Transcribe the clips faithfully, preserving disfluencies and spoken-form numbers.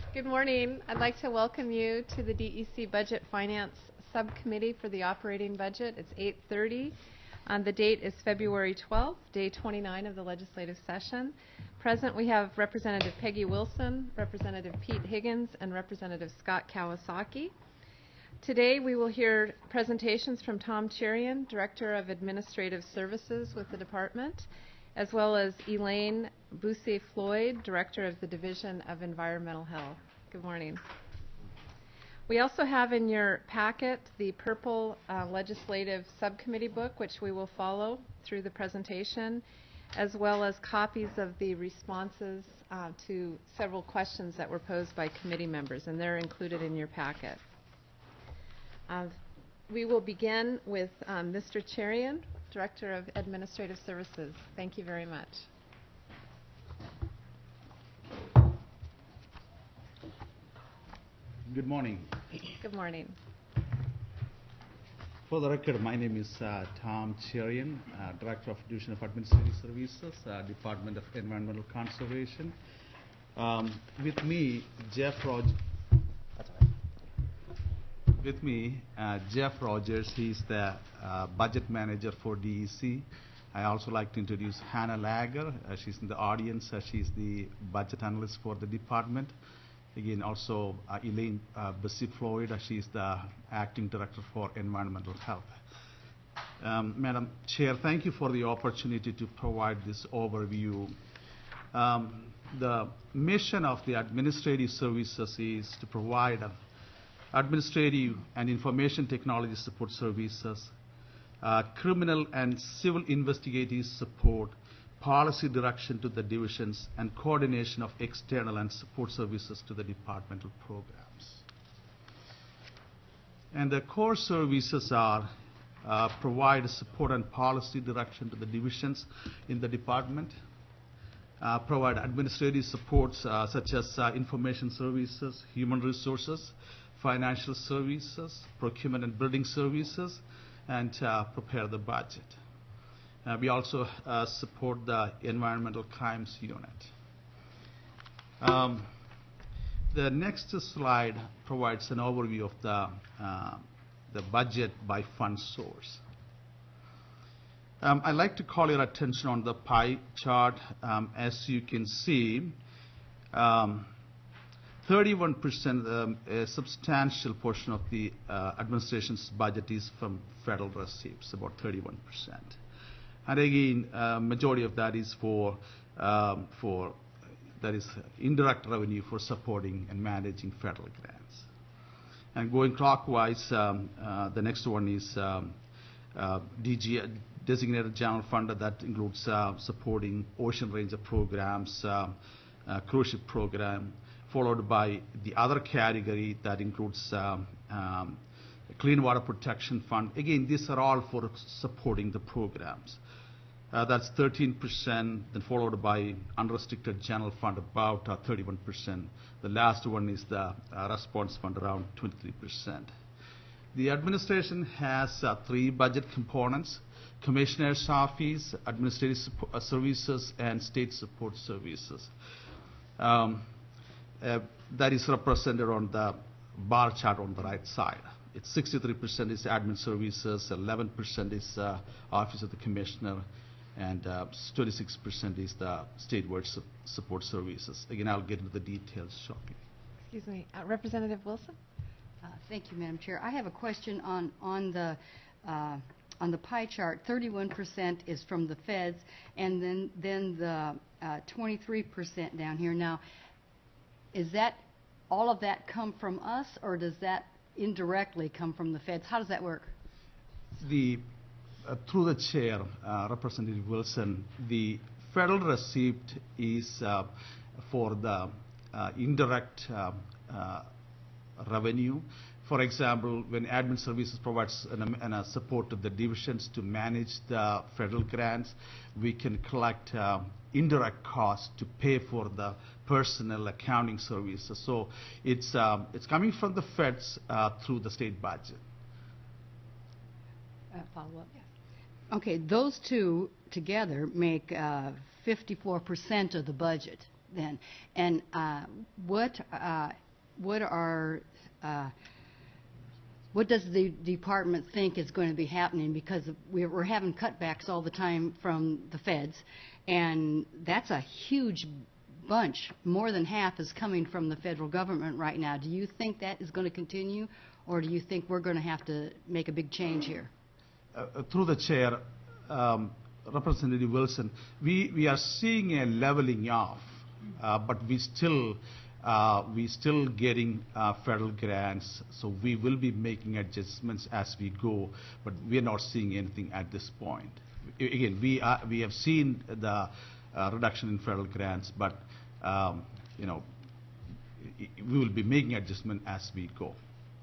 Good morning. I'd like to welcome you to the D E C Budget Finance Subcommittee for the operating budget. It's eight thirty. Um, the date is February twelfth, day twenty-nine of the legislative session. Present we have Representative Peggy Wilson, Representative Pete Higgins, and Representative Scott Kawasaki. Today we will hear presentations from Tom Cherian, Director of Administrative Services with the department, as well as Elaine Boussier-Floyd, Director of the Division of Environmental Health. Good morning. We also have in your packet the purple uh, legislative subcommittee book, which we will follow through the presentation, as well as copies of the responses uh, to several questions that were posed by committee members, and they're included in your packet. Uh, we will begin with um, Mister Cherian, Director of Administrative Services. Thank you very much. Good morning. Good morning. For the record, my name is uh, Tom Cherian, uh, Director of Division of Administrative Services, uh, Department of Environmental Conservation. Um, with me, Jeff Rogers. With me, uh, Jeff Rogers. He's the uh, budget manager for D E C. I also like to introduce Hannah Lager. Uh, she's in the audience. Uh, she's the budget analyst for the department. Again, also uh, Elaine uh, Boussier-Floyd. Uh, she's the acting director for environmental health. Um, Madam Chair, thank you for the opportunity to provide this overview. Um, the mission of the administrative services is to provide a administrative and information technology support services, uh, criminal and civil investigative support, policy direction to the divisions, and coordination of external and support services to the departmental programs. And the core services are uh, provide support and policy direction to the divisions in the department, uh, provide administrative supports uh, such as uh, information services, human resources, financial services, procurement and building services, and uh, prepare the budget. Uh, we also uh, support the environmental crimes unit. Um, the next slide provides an overview of the, uh, the budget by fund source. Um, I'd like to call your attention on the pie chart. Um, as you can see, um, thirty-one percent, um, a substantial portion of the uh, administration's budget is from federal receipts, about thirty-one percent. And again, uh, majority of that is for, um, for that is indirect revenue for supporting and managing federal grants. And going clockwise, um, uh, the next one is um, uh, D G, Designated General Fund, that includes uh, supporting Ocean Ranger programs, uh, uh, cruise ship program, followed by the other category that includes um, um, Clean Water Protection Fund. Again, these are all for supporting the programs. Uh, that's thirteen percent, then followed by Unrestricted General Fund, about uh, thirty-one percent. The last one is the uh, Response Fund, around twenty-three percent. The administration has uh, three budget components: Commissioner's Office, Administrative support, uh, Services, and State Support Services. Um, uh, that is represented on the bar chart on the right side. It's sixty-three percent is admin services, eleven percent is uh, Office of the Commissioner, and uh, twenty-six percent is the statewide su support services. Again, I'll get into the details shortly. Excuse me, uh, Representative Wilson. Uh, thank you, Madam Chair. I have a question on on the uh, on the pie chart. thirty-one percent is from the feds, and then then the twenty-three percent down here. Now, is that all of that come from us, or does that indirectly come from the feds? How does that work? The uh, through the chair, uh, Representative Wilson, the federal receipt is uh, for the uh, indirect uh, uh, revenue. For example, when admin services provides an, an, a support to the divisions to manage the federal grants, we can collect uh, indirect costs to pay for the personnel accounting services. So it's um, it's coming from the feds uh, through the state budget. Uh, follow up. Yes. Okay, those two together make uh, fifty-four percent of the budget. then. And uh, what uh, what are uh, what does the department think is going to be happening? Because we're, we're having cutbacks all the time from the feds, and that's a huge bunch. More than half is coming from the federal government right now. Do you think that is going to continue, or do you think we're going to have to make a big change here? Uh, through the chair, um, Representative Wilson, we, we are seeing a leveling off, uh, but we still uh, we still getting uh, federal grants, so we will be making adjustments as we go, but we are not seeing anything at this point. I- Again, we are, we have seen the uh, reduction in federal grants, but um, you know, i- i- we will be making adjustment as we go.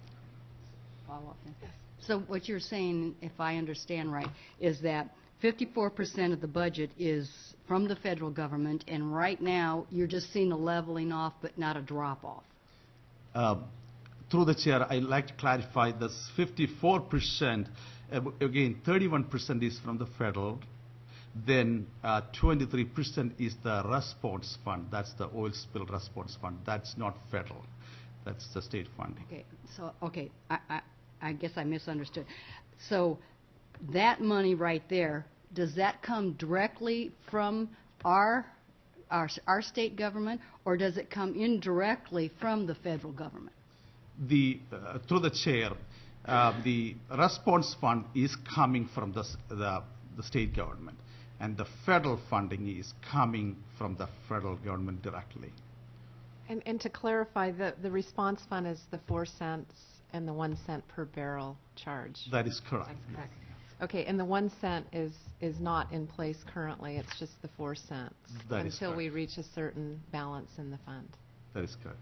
Follow-up then. So what you're saying, if I understand right, is that fifty-four percent of the budget is from the federal government, and right now, you're just seeing a leveling off, but not a drop-off. Uh, Through the chair, I'd like to clarify this fifty-four percent, uh, again, thirty-one percent is from the federal, then uh, twenty-three percent is the response fund. That's the oil spill response fund. That's not federal. That's the state funding. Okay, so, okay, I, I, I guess I misunderstood. So that money right there, does that come directly from our, our, our state government, or does it come indirectly from the federal government? The, uh, through the chair, uh, the response fund is coming from the, s- the, the state government, and the federal funding is coming from the federal government directly. And, and to clarify, the, the response fund is the four cents and the one cent per barrel charge. That is correct. That's correct. Okay, and the one cent is, is not in place currently, it's just the four cents. That is until we correct. reach a certain balance in the fund. That is correct.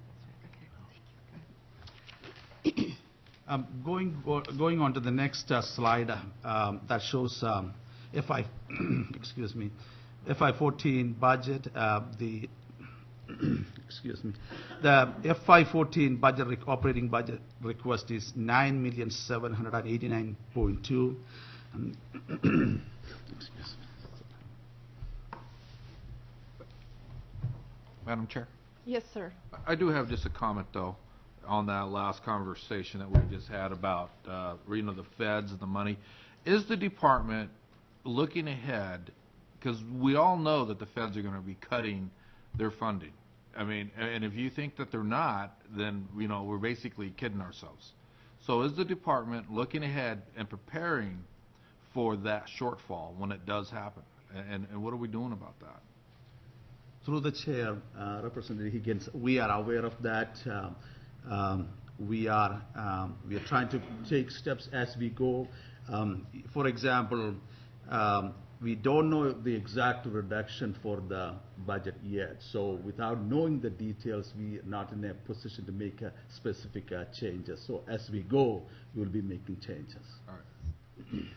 Okay. Um, Going go- going on to the next uh, slide, um, that shows um, F I, excuse me, F I fourteen budget, uh, the, excuse me, the F I fourteen budget, rec- operating budget request is nine million seven hundred eighty-nine point two. Excuse me. Madam Chair? Yes, sir. I do have just a comment, though, on that last conversation that we just had about, uh, you know, the feds and the money. Is the department looking ahead, because we all know that the feds are going to be cutting their funding. I mean, and if you think that they're not, then, you know, we're basically kidding ourselves. So is the department looking ahead and preparing for that shortfall when it does happen? And, and what are we doing about that? Through the chair, uh, Representative Higgins, we are aware of that. Um, um, we are um, we are trying to take steps as we go. Um, for example, um, we don't know the exact reduction for the budget yet. So without knowing the details, we are not in a position to make uh, specific uh, changes. So as we go, we will be making changes. All right. Thank you.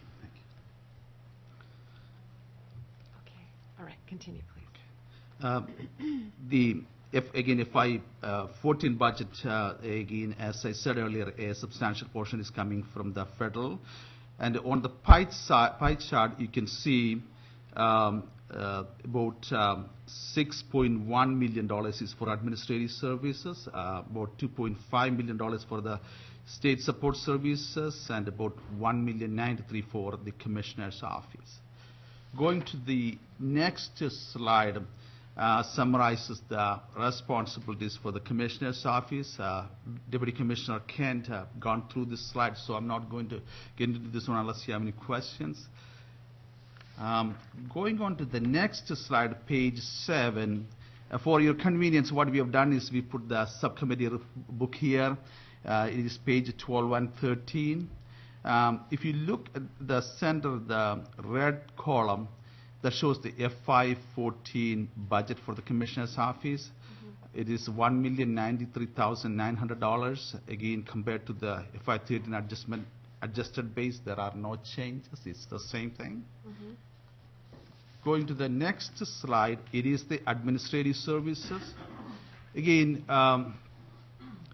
Okay, all right, continue, please. Uh, The, if, again, if I, uh, fourteen budget, uh, again, as I said earlier, a substantial portion is coming from the federal. And on the pie, si- pie chart, you can see um, uh, about um, six point one million dollars is for administrative services, uh, about two point five million dollars for the state support services, and about one million ninety-three for the commissioner's office. Going to the next slide, uh, summarizes the responsibilities for the Commissioner's Office. Uh, Deputy Commissioner Kent uh, gone through this slide, so I'm not going to get into this one unless you have any questions. Um, going on to the next slide, page seven, uh, for your convenience, what we have done is we put the subcommittee r- book here. Uh, it is page twelve and thirteen. Um, if you look at the center, the red column, that shows the F I fourteen budget for the Commissioner's Office. Mm-hmm. It is one million ninety-three thousand nine hundred dollars. Again, compared to the F I thirteen adjustment, adjusted base, there are no changes. It's the same thing. Mm-hmm. Going to the next slide, it is the administrative services. Again, um,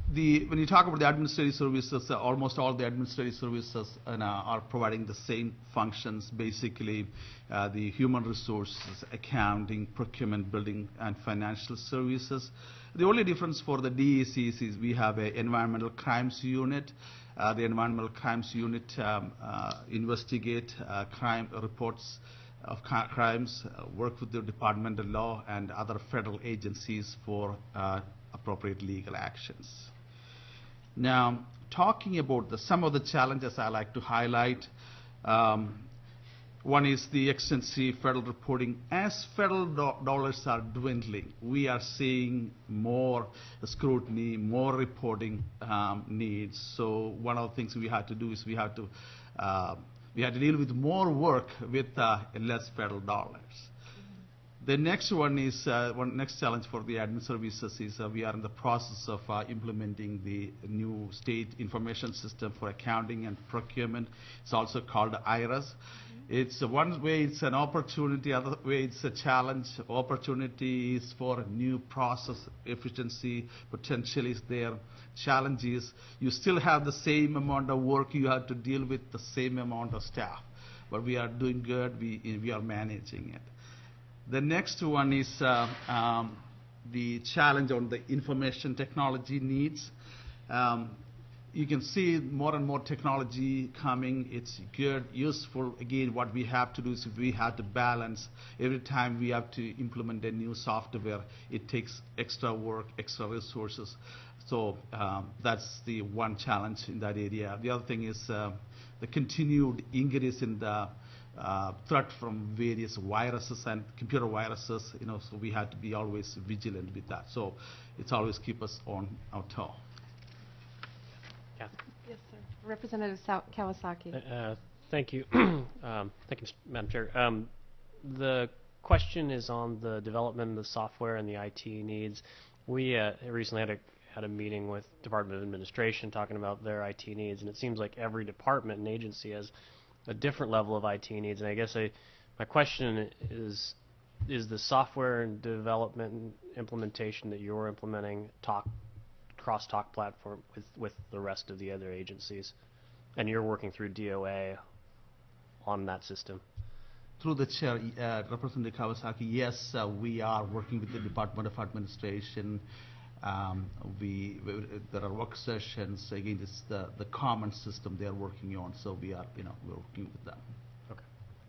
the, when you talk about the administrative services, uh, almost all the administrative services uh, now are providing the same functions, basically uh, the human resources, accounting, procurement, building, and financial services. The only difference for the D E Cs is we have an environmental crimes unit. Uh, the environmental crimes unit um, uh, investigate uh, crime reports of ca- crimes, uh, work with the Department of Law and other federal agencies for uh, appropriate legal actions. Now, talking about the, some of the challenges I like to highlight, um, one is the extensive federal reporting. As federal do- dollars are dwindling, we are seeing more scrutiny, more reporting um, needs. So one of the things we have to do is we have to uh, we have to deal with more work with uh, less federal dollars. The next one is, uh, one next challenge for the admin services is uh, we are in the process of uh, implementing the new state information system for accounting and procurement. It's also called I R A S. It's uh, one way it's an opportunity, other way it's a challenge. Opportunity is for new process efficiency, potentially is there. Challenge is you still have the same amount of work, you have to deal with the same amount of staff. But we are doing good, we, we are managing it. The next one is uh, um, the challenge on the information technology needs. Um, you can see more and more technology coming. It's good, useful. Again, what we have to do is we have to balance. Every time we have to implement a new software, it takes extra work, extra resources. So um, that's the one challenge in that area. The other thing is uh, the continued increase in the Uh, threat from various viruses and computer viruses, you know, so we have to be always vigilant with that. So it's always keep us on our toe. Yes, sir. Representative Sa- Kawasaki. Uh, Thank you. Um, Thank you, Madam Chair. Um, The question is on the development of the software and the I T needs. We uh, recently had a had a meeting with Department of Administration talking about their I T needs, and it seems like every department and agency has a different level of I T needs. And I guess I, my question is, is the software and development and implementation that you're implementing talk, cross-talk platform with, with the rest of the other agencies? And you're working through D O A on that system? Through the chair, uh, Representative Kawasaki, yes, uh, we are working with the Department of Administration. Um, we, we there are work sessions. Again, it's the the common system they are working on. So we are, you know, we're working with them. Okay.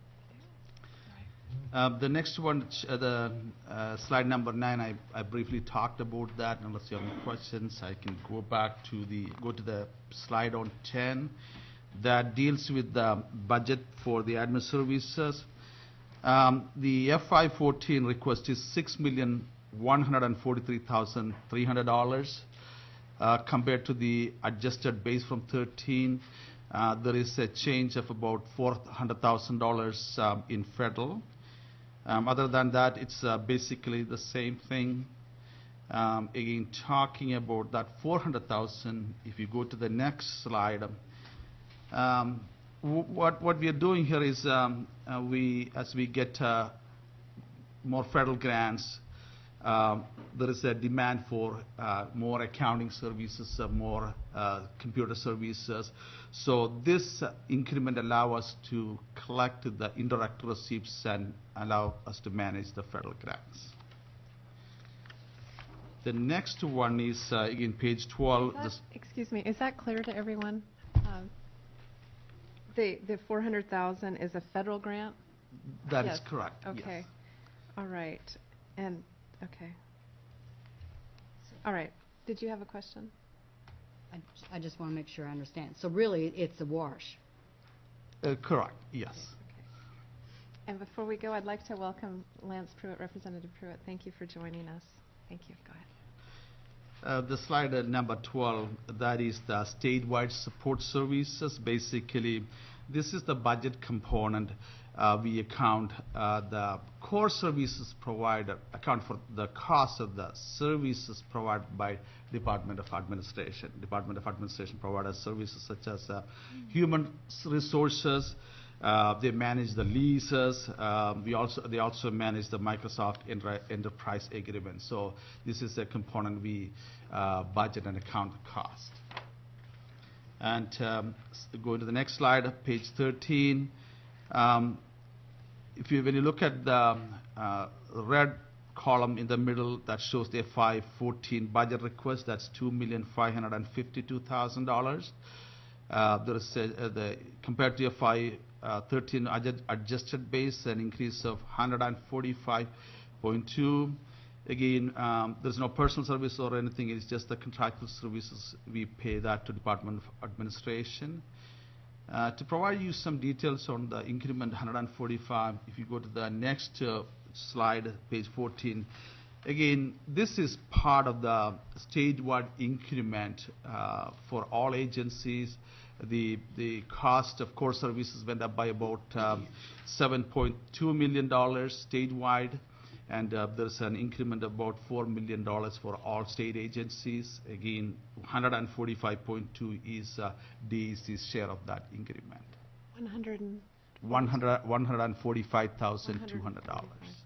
Uh, the next one, uh, the uh, slide number nine. I, I briefly talked about that. Unless you have any questions, I can go back to the go to the slide on ten. That deals with the budget for the admin services. Um, the F Y fourteen request is six million one hundred forty-three thousand three hundred dollars uh, compared to the adjusted base from thirteen. Uh, there is a change of about four hundred thousand dollars um, in federal. Um, other than that, it's uh, basically the same thing. Um, again, talking about that four hundred thousand, if you go to the next slide, um, w what what we are doing here is um, uh, we, as we get uh, more federal grants, Um, there is a demand for uh, more accounting services, uh, more uh, computer services. So this uh, increment allow us to collect the indirect receipts and allow us to manage the federal grants. The next one is, uh, again, page twelve. Is that- This excuse me, is that clear to everyone? Um, The, the four hundred thousand is a federal grant? that is Yes. correct. Okay. Yes. All right. And, okay. All right. Did you have a question? I j- I just want to make sure I understand. So really, it's a wash. Uh, correct. Yes. Okay. And before we go, I'd like to welcome Lance Pruitt, Representative Pruitt. Thank you for joining us. Thank you. Go ahead. Uh, the slide uh, number twelve, that is the statewide support services. Basically, this is the budget component. Uh, we account uh, the core services provider, account for the cost of the services provided by Department of Administration. Department of Administration provides services such as uh, human resources, Uh, They manage the leases. Um, We also, they also manage the Microsoft Entra- Enterprise Agreement. So this is a component we uh, budget and account the cost. And um, s- going to the next slide, page thirteen. Um, If you, when you look at the uh, red column in the middle, that shows the F Y fourteen budget request, that's two million five hundred fifty-two thousand dollars. Uh, There is, a- uh, the, compared to F Y uh, thirteen adjust- adjusted base, an increase of one hundred forty-five point two. Again, um, there's no personal service or anything, it's just the contractual services. We pay that to Department of Administration. Uh, To provide you some details on the increment one hundred forty-five, if you go to the next uh, slide, page fourteen, again, this is part of the statewide increment uh, for all agencies. The, the cost of core services went up by about um, seven point two million dollars statewide, and uh, there's an increment of about four million dollars for all state agencies. Again, one hundred forty-five point two is uh, D E C's share of that increment. one hundred and one hundred one hundred forty-five thousand two hundred dollars. one hundred forty-five thousand.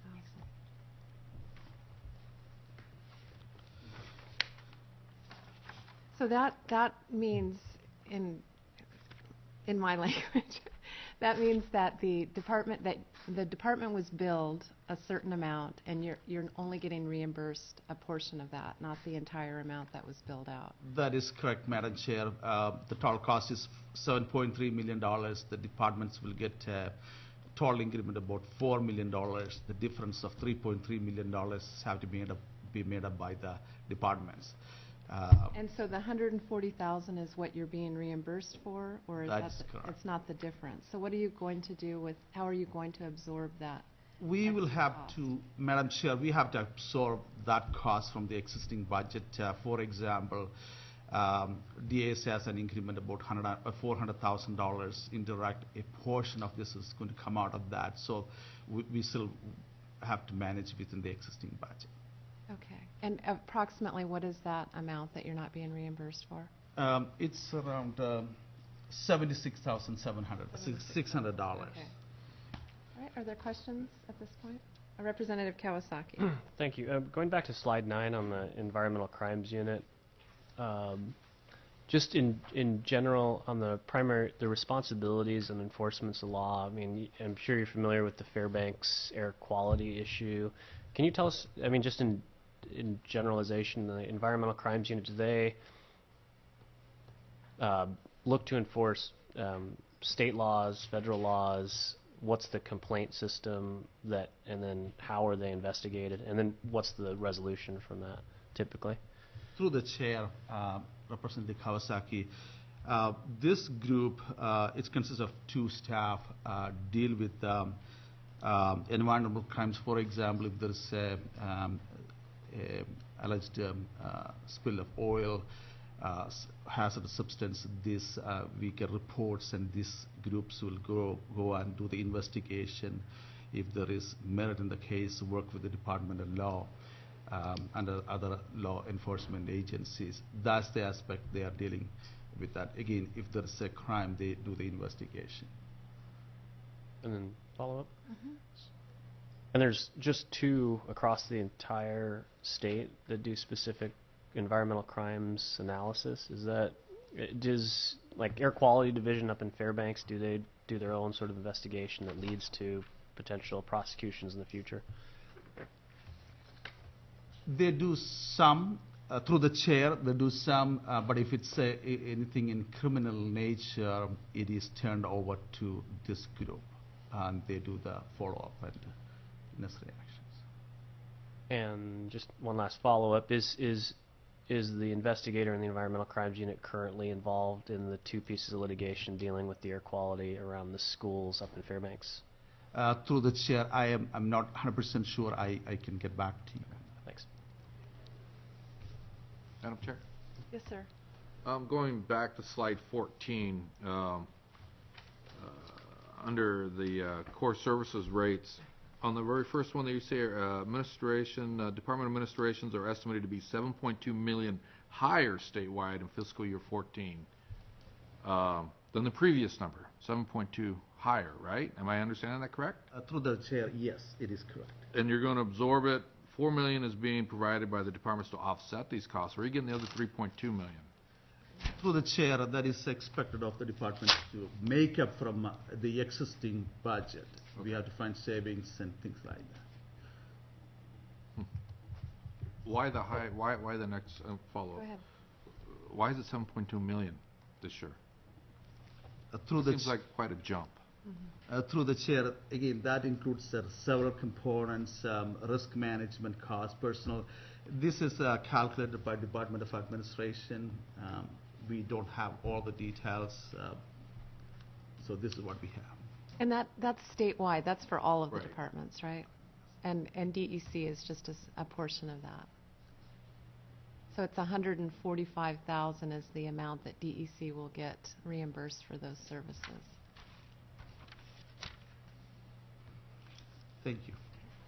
So that, that means, in, in my language, that means that the department, that the department was billed a certain amount, and you're, you're only getting reimbursed a portion of that, not the entire amount that was billed out. That is correct, Madam Chair. Uh, The total cost is seven point three million dollars. The departments will get uh, total increment about four million dollars. The difference of three point three million dollars have to be made up, be made up by the departments. Uh, And so the one hundred forty thousand is what you're being reimbursed for, or is that, That's the- correct. it's not the difference? So what are you going to do with, how are you going to absorb that? We will extra have cost? to, Madam Chair, we have to absorb that cost from the existing budget. Uh, For example, um, D A S has an increment about one hundred, uh, four hundred thousand dollars indirect. A portion of this is going to come out of that. So we, we still have to manage within the existing budget. Okay. And approximately what is that amount that you're not being reimbursed for? Um, It's around um, seventy-six thousand seven hundred, six hundred dollars. Okay. All right, are there questions at this point? Uh, Representative Kawasaki. Thank you. Uh, Going back to slide nine on the environmental crimes unit, um, just in, in general, on the primary, the responsibilities and enforcements of law, I mean, y- I'm sure you're familiar with the Fairbanks air quality issue. Can you tell us, I mean, just in, in generalization, the environmental crimes unit, do they uh, look to enforce um, state laws, federal laws? What's the complaint system that, and then how are they investigated? And then what's the resolution from that typically? Through the chair, uh, Representative Kawasaki, uh, this group, uh, it consists of two staff, uh, deal with um, um, environmental crimes. For example, if there's a, um, a alleged um, uh, spill of oil, uh, s- hazardous substance, this uh, we get reports, and these groups will go go and do the investigation. If there is merit in the case, work with the Department of Law um, and uh, other law enforcement agencies. That's the aspect they are dealing with. That again, if there is a crime, they do the investigation. And then follow up? And there's just two across the entire state that do specific environmental crimes analysis. Is that, uh, does, like, Air Quality Division up in Fairbanks, do they do their own sort of investigation that leads to potential prosecutions in the future? They do some uh, through the chair. They do some, uh, but if it's uh, a- anything in criminal nature, it is turned over to this group, and they do the follow-up and necessary actions. And just one last follow-up, is, is, is the investigator in the environmental crimes unit currently involved in the two pieces of litigation dealing with the air quality around the schools up in Fairbanks? Uh, through the chair, I am I'm not one hundred percent sure. I, I can get back to you. Thanks. Madam Chair? Yes, sir. Um, going back to slide fourteen, um, uh, under the uh, core services rates, on the very first one that you say, uh, administration, uh, Department administrations are estimated to be seven point two million higher statewide in fiscal year fourteen um, than the previous number, seven point two higher, right? Am I understanding that correct? Uh, Through the chair, yes, it is correct. And you're going to absorb it, four million is being provided by the departments to offset these costs. Where are you getting the other three point two million? Through the chair, that is expected of the department to make up from uh, the existing budget. We have to find savings and things like that. Why the high, why, why the next uh, follow-up? Go ahead. Why is it seven point two million this year? Uh, Through the, Seems ch- like quite a jump. uh, through the chair, again, that includes uh, several components, um, risk management costs, personal. This is uh, calculated by Department of Administration. Um, We don't have all the details, uh, so this is what we have. And that, that's statewide, that's for all of the Right. departments, right? And, and D E C is just a, s- a portion of that. So it's one hundred forty-five thousand is the amount that D E C will get reimbursed for those services. Thank you.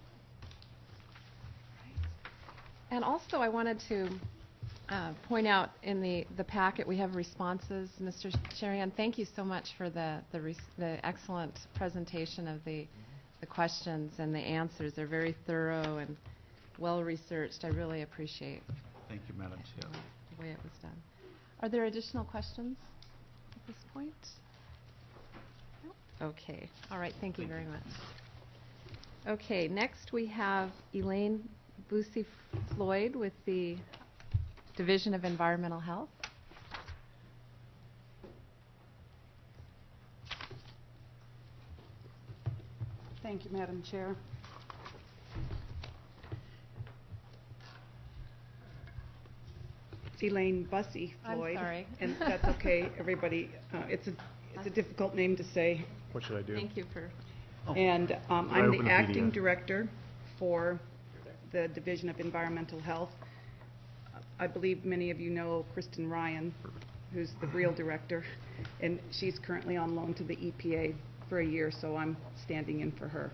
And also, I wanted to uh, point out in the, the packet, we have responses. Mister Sherian, thank you so much for the, the, res- the excellent presentation of the, the questions and the answers. They're very thorough and well-researched. I really appreciate Thank you, Madam Chair. the way it was done. Are there additional questions at this point? No? Okay. All right. Thank you very much. Okay. Next, we have Elaine Busey Floyd with the Division of Environmental Health. Thank you, Madam Chair. Elaine Bussey I'm Floyd. sorry. And that's okay, everybody. Uh, It's a, it's a difficult name to say. What should I do? Thank you for. And um, Can I I'm open the a acting P D F? director for the Division of Environmental Health. I believe many of you know Kristen Ryan, who's the real director, and she's currently on loan to the E P A for a year, so I'm standing in for her.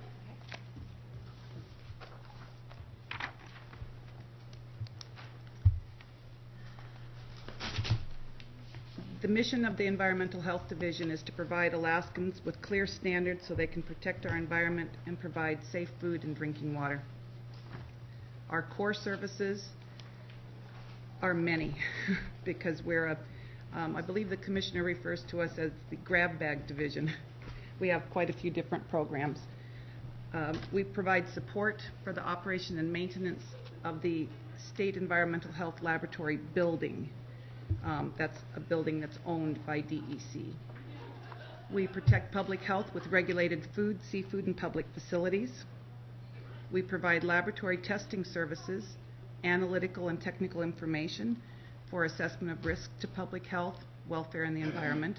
The mission of the Environmental Health Division is to provide Alaskans with clear standards so they can protect our environment and provide safe food and drinking water. Our core services are many because we're a, um, I believe the commissioner refers to us as the grab bag division. We have quite a few different programs. Um, we provide support for the operation and maintenance of the State Environmental Health Laboratory building. Um, that's a building that's owned by D E C. We protect public health with regulated food, seafood, and public facilities. We provide laboratory testing services, analytical and technical information for assessment of risk to public health, welfare, and the environment.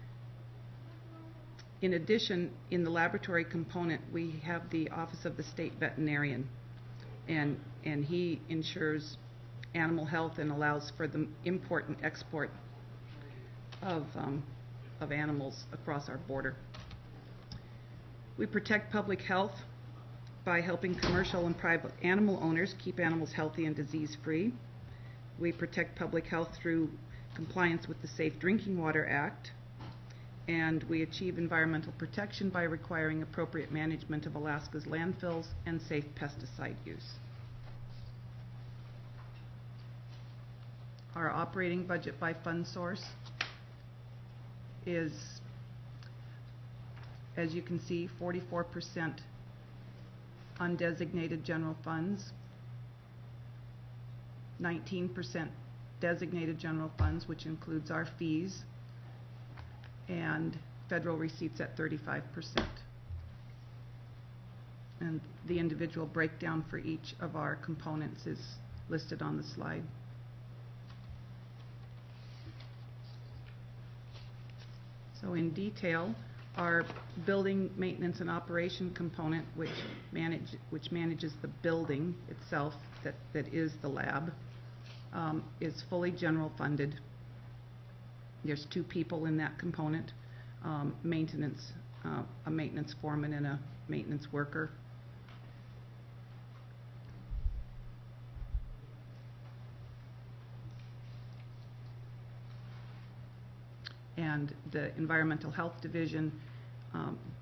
In addition, in the laboratory component, we have the Office of the State Veterinarian, and, and he ensures animal health and allows for the import and export of, um, of animals across our border. We protect public health by helping commercial and private animal owners keep animals healthy and disease-free. We protect public health through compliance with the Safe Drinking Water Act, and we achieve environmental protection by requiring appropriate management of Alaska's landfills and safe pesticide use. Our operating budget by fund source is, as you can see, forty-four percent undesignated general funds, nineteen percent designated general funds, which includes our fees, and federal receipts at thirty-five percent. And the individual breakdown for each of our components is listed on the slide. So in detail, our building maintenance and operation component, which manage which manages the building itself, that, that is the lab, um, is fully general funded. There's two people in that component, um, maintenance, uh, a maintenance foreman and a maintenance worker. And the Environmental Health Division um,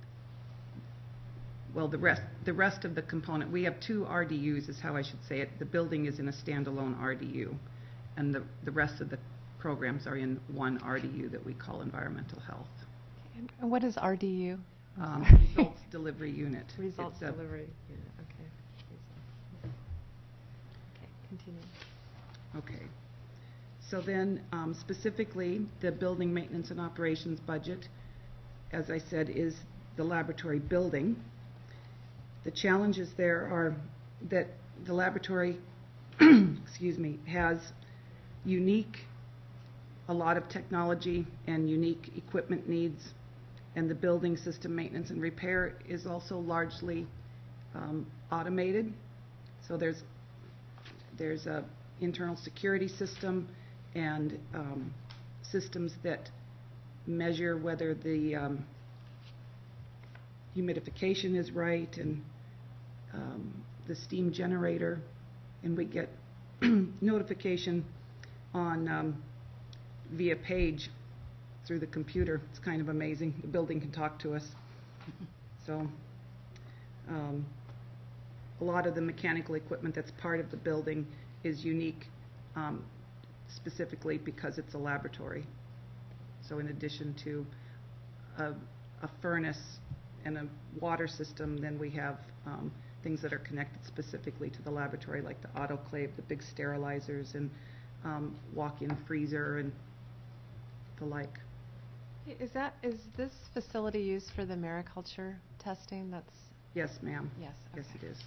well, the rest, the rest of the component, we have two R D Us is how I should say it. The building is in a standalone R D U, and the, the rest of the programs are in one R D U that we call environmental health. And what is R D U? Um, Results Delivery Unit. Results It's a- delivery unit, okay. Okay, continue. Okay. So then, um, specifically, the building maintenance and operations budget, as I said, is the laboratory building. The challenges there are that the laboratory, excuse me, has unique, a lot of technology and unique equipment needs, and the building system maintenance and repair is also largely um, automated. So there's there's a internal security system and um, systems that measure whether the um, humidification is right, and um, the steam generator, and we get notification on um, via page through the computer. It's kind of amazing. The building can talk to us. So um, a lot of the mechanical equipment that's part of the building is unique, um, specifically because it's a laboratory. So in addition to a, a furnace and a water system, then we have um, things that are connected specifically to the laboratory, like the autoclave, the big sterilizers, and um, walk-in freezer and the like. Is that, is this facility used for the mariculture testing? That's, Yes, ma'am. yes, Yes, okay. it is.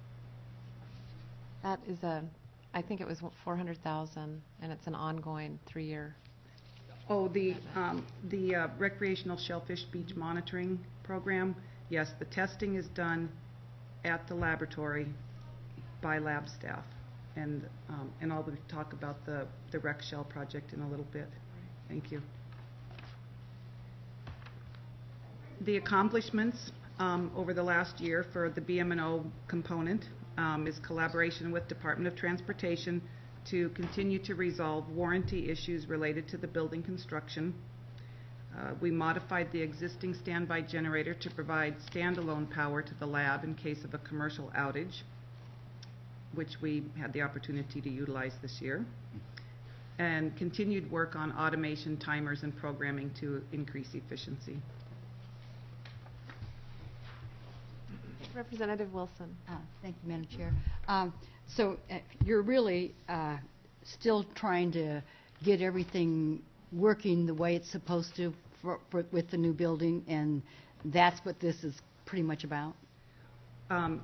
That is a, I think it was four hundred thousand, and it's an ongoing three-year. Oh, the, um, the uh, recreational shellfish beach monitoring program, yes, the testing is done at the laboratory by lab staff. And, um, and I'll talk about the, the rec shell project in a little bit. Thank you. The accomplishments um, over the last year for the B M and O component um, is collaboration with Department of Transportation to continue to resolve warranty issues related to the building construction. Uh, we modified the existing standby generator to provide standalone power to the lab in case of a commercial outage, which we had the opportunity to utilize this year, and continued work on automation, timers, and programming to increase efficiency. Representative Wilson. Uh, Thank you, Madam Chair. Um, So uh, you're really uh, still trying to get everything working the way it's supposed to for, for, with the new building, and that's what this is pretty much about? Um,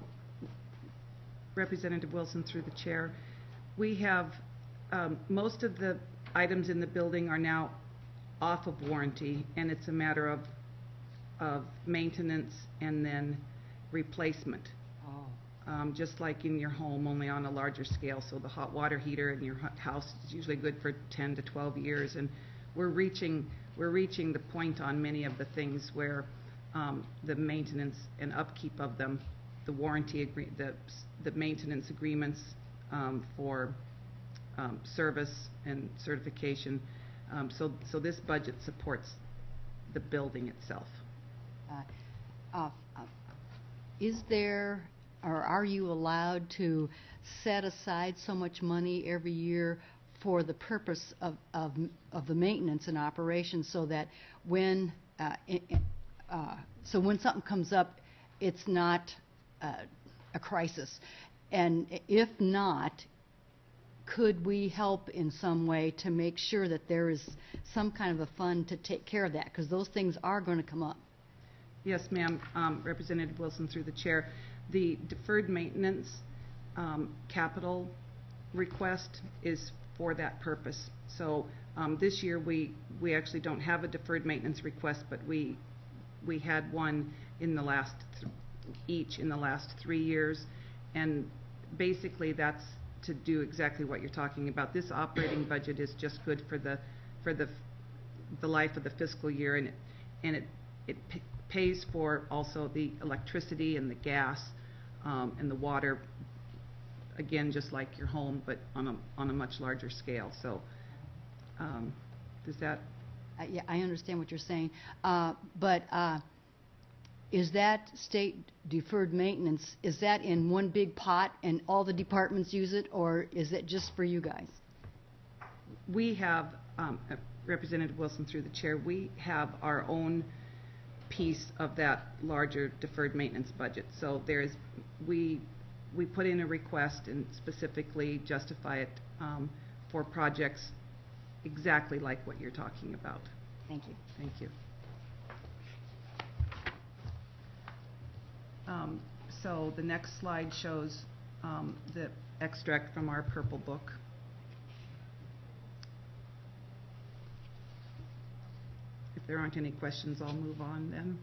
Representative Wilson, through the chair, we have, um, most of the items in the building are now off of warranty, and it's a matter of, of maintenance and then replacement. Oh. Um, just like in your home, only on a larger scale. So the hot water heater in your hu- house is usually good for ten to twelve years, and we're reaching we're reaching the point on many of the things where um, the maintenance and upkeep of them, the warranty agree the the maintenance agreements um, for um, service and certification. Um, so so this budget supports the building itself. Uh, uh, uh, Is there, or are you allowed to set aside so much money every year for the purpose of, of, of the maintenance and operation, so that when, uh, i- i- uh, so when something comes up, it's not uh, a crisis? And i- if not, could we help in some way to make sure that there is some kind of a fund to take care of that? Because those things are going to come up. Yes, ma'am. Um, Representative Wilson, through the chair. The deferred maintenance um, capital request is for that purpose. So um, this year we we actually don't have a deferred maintenance request, but we we had one in the last th each in the last three years, and basically that's to do exactly what you're talking about. This operating budget is just good for the for the the life of the fiscal year, and it and it it p pays for also the electricity and the gas um, and the water, again, just like your home, but on a on a much larger scale. So um, does that? Uh, Yeah, I understand what you're saying. Uh, But uh, is that state deferred maintenance, is that in one big pot and all the departments use it, or is it just for you guys? We have, um, uh, Representative Wilson through the chair, we have our own piece of that larger deferred maintenance budget. So there's, we, we put in a request and specifically justify it um, for projects exactly like what you're talking about. Thank you. Thank you. Um, so the next slide shows um, the extract from our purple book. If there aren't any questions, I'll move on then.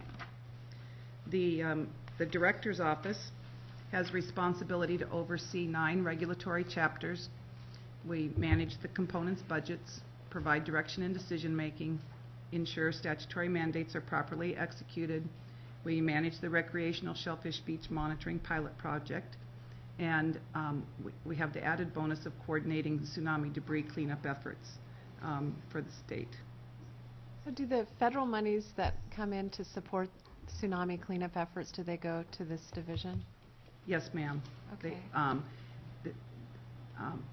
The, um, the director's office has responsibility to oversee nine regulatory chapters. We manage the components' budgets, provide direction in decision-making, ensure statutory mandates are properly executed. We manage the recreational shellfish beach monitoring pilot project, and um, we, we have the added bonus of coordinating the tsunami debris cleanup efforts um, for the state. So do the federal monies that come in to support tsunami cleanup efforts, do they go to this division? Yes, ma'am. Okay. They, um, the, um,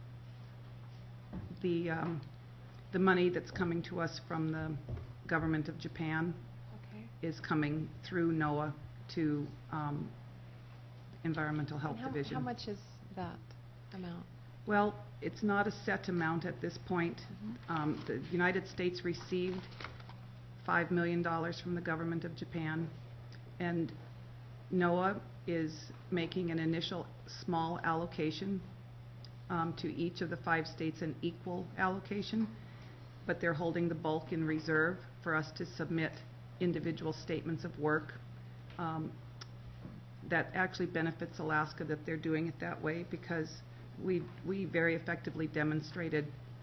the, um, the money that's coming to us from the government of Japan Okay. is coming through NOAA to um, Environmental Health And how, Division. how much is that amount? Well, it's not a set amount at this point. Mm-hmm. Um, the United States received five million dollars from the government of Japan, and NOAA is making an initial small allocation um, to each of the five states, an equal allocation, but they're holding the bulk in reserve for us to submit individual statements of work. Um, that actually benefits Alaska that they're doing it that way, because we we very effectively demonstrated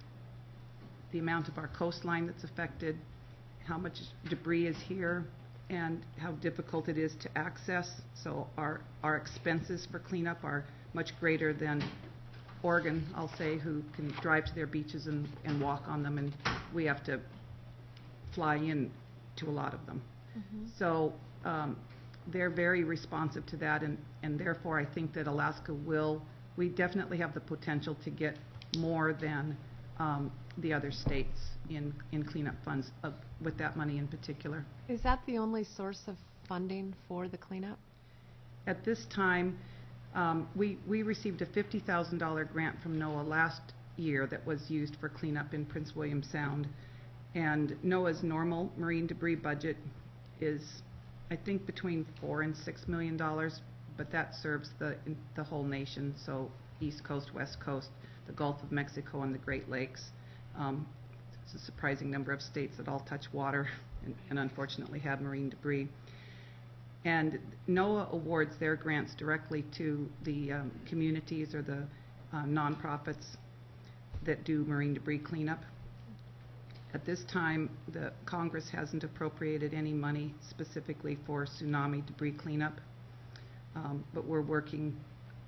the amount of our coastline that's affected, how much debris is here, and how difficult it is to access. So our our expenses for cleanup are much greater than Oregon, I'll say, who can drive to their beaches and, and walk on them, and we have to fly in to a lot of them. Mm-hmm. So um, they're very responsive to that, and, and therefore I think that Alaska will, we definitely have the potential to get more than um, the other states in, in cleanup funds of, with that money in particular. Is that the only source of funding for the cleanup? At this time, um, we, we received a fifty thousand dollar grant from NOAA last year that was used for cleanup in Prince William Sound. And NOAA's normal marine debris budget is, I think, between four and six million dollars, but that serves the, in, the whole nation, so East Coast, West Coast, the Gulf of Mexico, and the Great Lakes. Um, it's a surprising number of states that all touch water and, and unfortunately have marine debris. And NOAA awards their grants directly to the um, communities or the uh, nonprofits that do marine debris cleanup. At this time, the Congress hasn't appropriated any money specifically for tsunami debris cleanup, um, but we're working,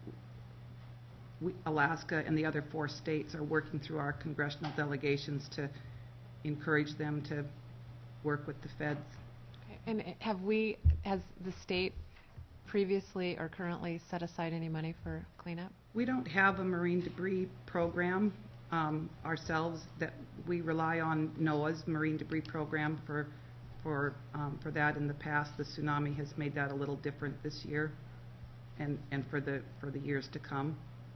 we, Alaska and the other four states are working through our congressional delegations to encourage them to work with the feds. Okay. And uh, have we, has the state previously or currently set aside any money for cleanup? We don't have a marine debris program um, ourselves. That we rely on NOAA's marine debris program for for um, for that. In the past, the tsunami has made that a little different this year, and and for the for the years to come.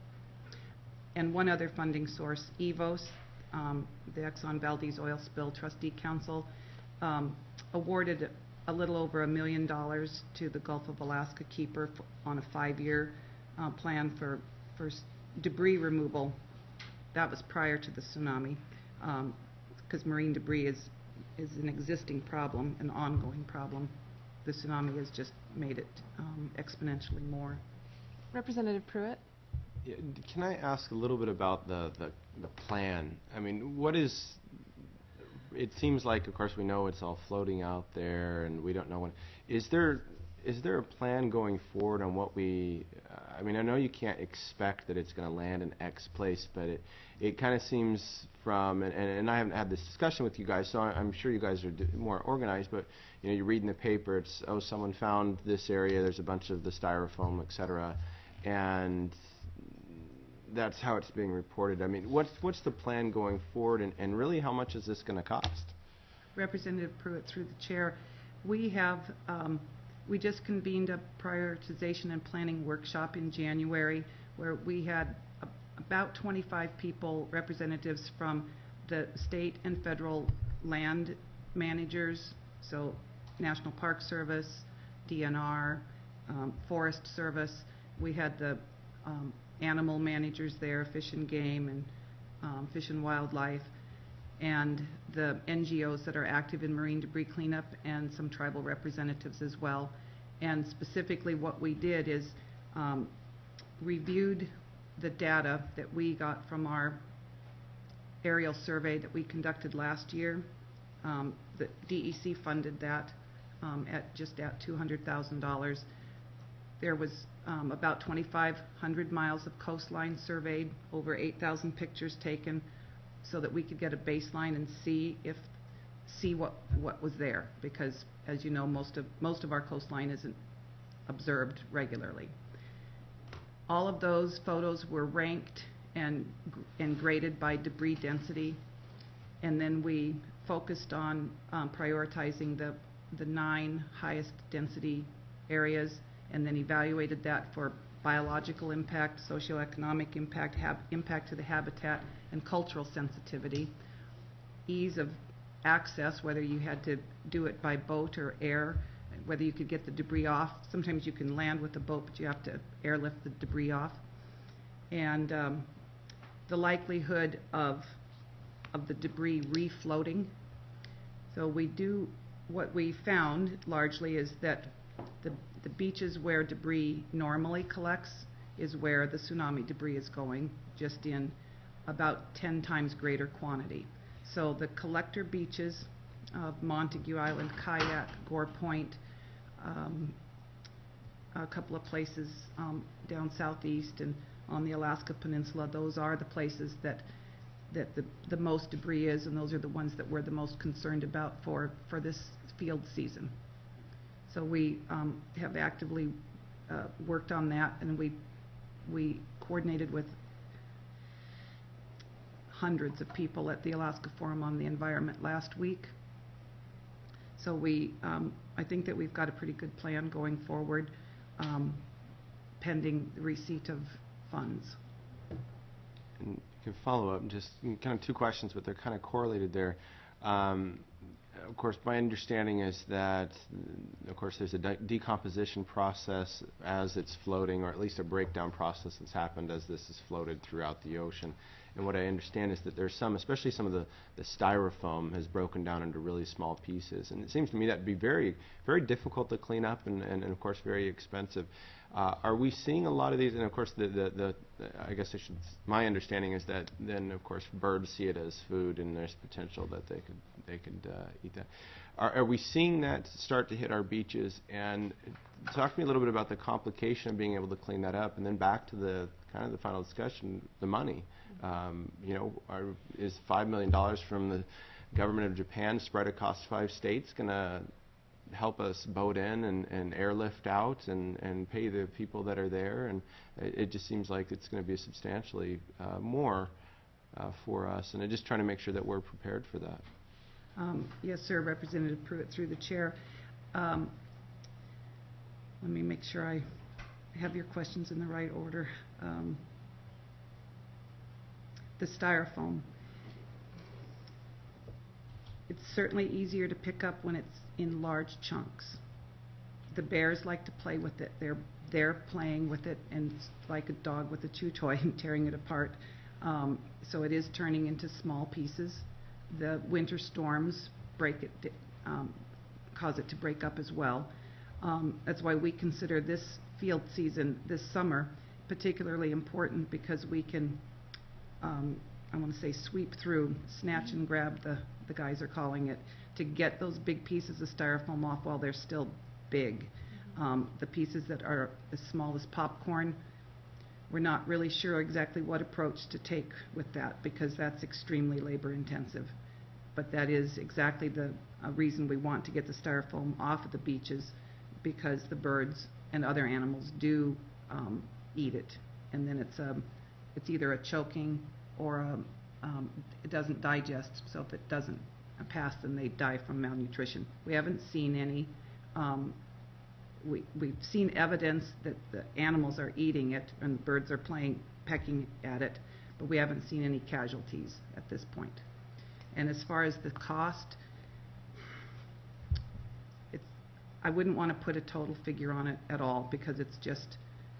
And one other funding source, EVOS, um, the Exxon Valdez Oil Spill Trustee Council, um, awarded a little over a million dollars to the Gulf of Alaska Keeper f on a five-year uh, plan for for debris removal. That was prior to the tsunami, because um, marine debris is is an existing problem, an ongoing problem. The tsunami has just made it um, exponentially more. Representative Pruitt? Yeah, d- can I ask a little bit about the, the, the plan? I mean, what is, it seems like, of course, we know it's all floating out there and we don't know when. Is there, is there a plan going forward on what we, uh, I mean, I know you can't expect that it's going to land in X place, but it, it kind of seems from, and, and I haven't had this discussion with you guys, so I, I'm sure you guys are d more organized, but you know, you read in the paper, it's, oh, someone found this area, there's a bunch of the styrofoam, et cetera, and that's how it's being reported. I mean, what's, what's the plan going forward, and, and really how much is this going to cost? Representative Pruitt, through the chair, we have, um, we just convened a prioritization and planning workshop in January where we had a, about twenty-five people, representatives from the state and federal land managers, so National Park Service, D N R, um, Forest Service. We had the um, animal managers there, Fish and Game and um, Fish and Wildlife, and the N G Os that are active in marine debris cleanup, and some tribal representatives as well. And specifically what we did is um, reviewed the data that we got from our aerial survey that we conducted last year. Um, the D E C funded that um, at just at two hundred thousand dollars. There was um, about twenty-five hundred miles of coastline surveyed, over eight thousand pictures taken, so that we could get a baseline and see if see what what was there, because as you know, most of most of our coastline isn't observed regularly. All of those photos were ranked and and graded by debris density, and then we focused on um, prioritizing the the nine highest density areas, and then evaluated that for biological impact, socioeconomic impact, hab impact to the habitat, and cultural sensitivity, ease of access, whether you had to do it by boat or air, whether you could get the debris off. Sometimes you can land with a boat, but you have to airlift the debris off. And um, the likelihood of, of the debris refloating. So we do, what we found largely is that the, the beaches where debris normally collects is where the tsunami debris is going, just in about ten times greater quantity. So the collector beaches of Montague Island, Kayak, Gore Point, um, a couple of places um, down southeast and on the Alaska Peninsula, those are the places that that the, the most debris is, and those are the ones that we're the most concerned about for, for this field season. So we um, have actively uh, worked on that, and we, we coordinated with hundreds of people at the Alaska Forum on the Environment last week. So we, um, I think that we've got a pretty good plan going forward, um, pending the receipt of funds. And you can follow up, just kind of two questions, but they're kind of correlated there. Um, of course, my understanding is that, of course, there's a de decomposition process as it's floating, or at least a breakdown process that's happened as this is floated throughout the ocean. And what I understand is that there's some, especially some of the, the styrofoam has broken down into really small pieces. And it seems to me that would be very, very difficult to clean up and, and, and of course, very expensive. Uh, are we seeing a lot of these? And of course, the, the, the, the, I guess I should, my understanding is that then, of course, birds see it as food, and there's potential that they could, they could uh, eat that. Are, are we seeing that start to hit our beaches? And talk to me a little bit about the complication of being able to clean that up. And then back to the kind of the final discussion, the money. Um, you know, are, is five million dollars from the government of Japan spread across five states going to help us boat in and, and airlift out and, and pay the people that are there? And it, it just seems like it's going to be substantially uh, more uh, for us. And I'm just trying to make sure that we're prepared for that. Um, yes, sir, Representative Pruitt, through the chair. Um, let me make sure I have your questions in the right order. Um, the styrofoam. It's certainly easier to pick up when it's in large chunks. The bears like to play with it. They're they're playing with it, and it's like a dog with a chew toy and tearing it apart. Um, so it is turning into small pieces. The winter storms break it, um, cause it to break up as well. Um, that's why we consider this field season this summer particularly important, because we can, um, I want to say, sweep through, snatch and grab, the, the guys are calling it, to get those big pieces of styrofoam off while they're still big. Um, the pieces that are as small as popcorn, we're not really sure exactly what approach to take with that because that's extremely labor intensive. But that is exactly the uh, reason we want to get the styrofoam off of the beaches, because the birds and other animals do um, eat it, and then it's a, it's either a choking or a, um, it doesn't digest. So if it doesn't pass, then they die from malnutrition. We haven't seen any. Um, we we've seen evidence that the animals are eating it and the birds are playing pecking at it, but we haven't seen any casualties at this point. And as far as the cost, it's, I wouldn't want to put a total figure on it at all because it's just,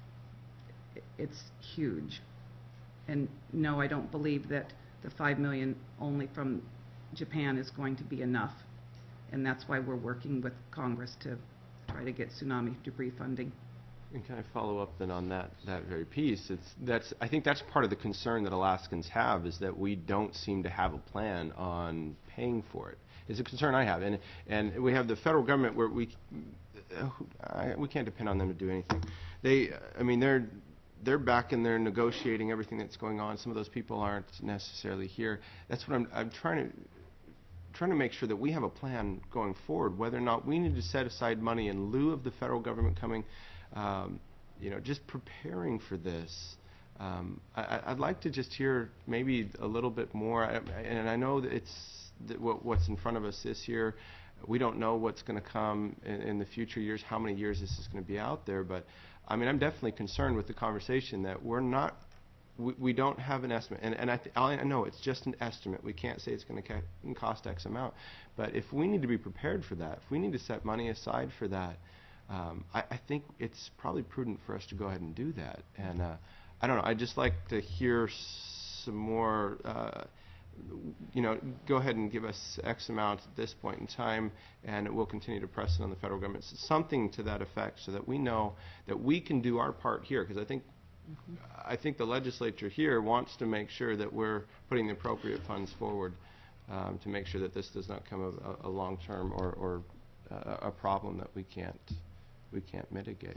it's huge. And no, I don't believe that the five million only from Japan is going to be enough. And that's why we're working with Congress to try to get tsunami debris funding. And can I follow up then on that, that very piece? It's, that's, I think that's part of the concern that Alaskans have, is that we don't seem to have a plan on paying for it. It's a concern I have. And, and we have the federal government where we, uh, I, we can't depend on them to do anything. They, I mean, they're, they're back and they're negotiating everything that's going on. Some of those people aren't necessarily here. That's what I'm, I'm trying to, trying to make sure that we have a plan going forward, whether or not we need to set aside money in lieu of the federal government coming. Um, you know, just preparing for this. Um, I, I'd like to just hear maybe a little bit more, I, and I know that it's that what, what's in front of us this year. We don't know what's going to come in, in the future years, how many years this is going to be out there, but I mean, I'm definitely concerned with the conversation that we're not, we, we don't have an estimate, and, and I, th I know it's just an estimate. We can't say it's going to cost X amount, but if we need to be prepared for that, if we need to set money aside for that, Um, I, I think it's probably prudent for us to go ahead and do that. And uh, I don't know, I'd just like to hear some more, uh, you know, go ahead and give us X amount at this point in time, and we'll continue to press it on the federal government. So something to that effect, so that we know that we can do our part here. Because I think, mm-hmm. I think the legislature here wants to make sure that we're putting the appropriate funds forward um, to make sure that this does not come a, a long-term or, or uh, a problem that we can't. we can't mitigate.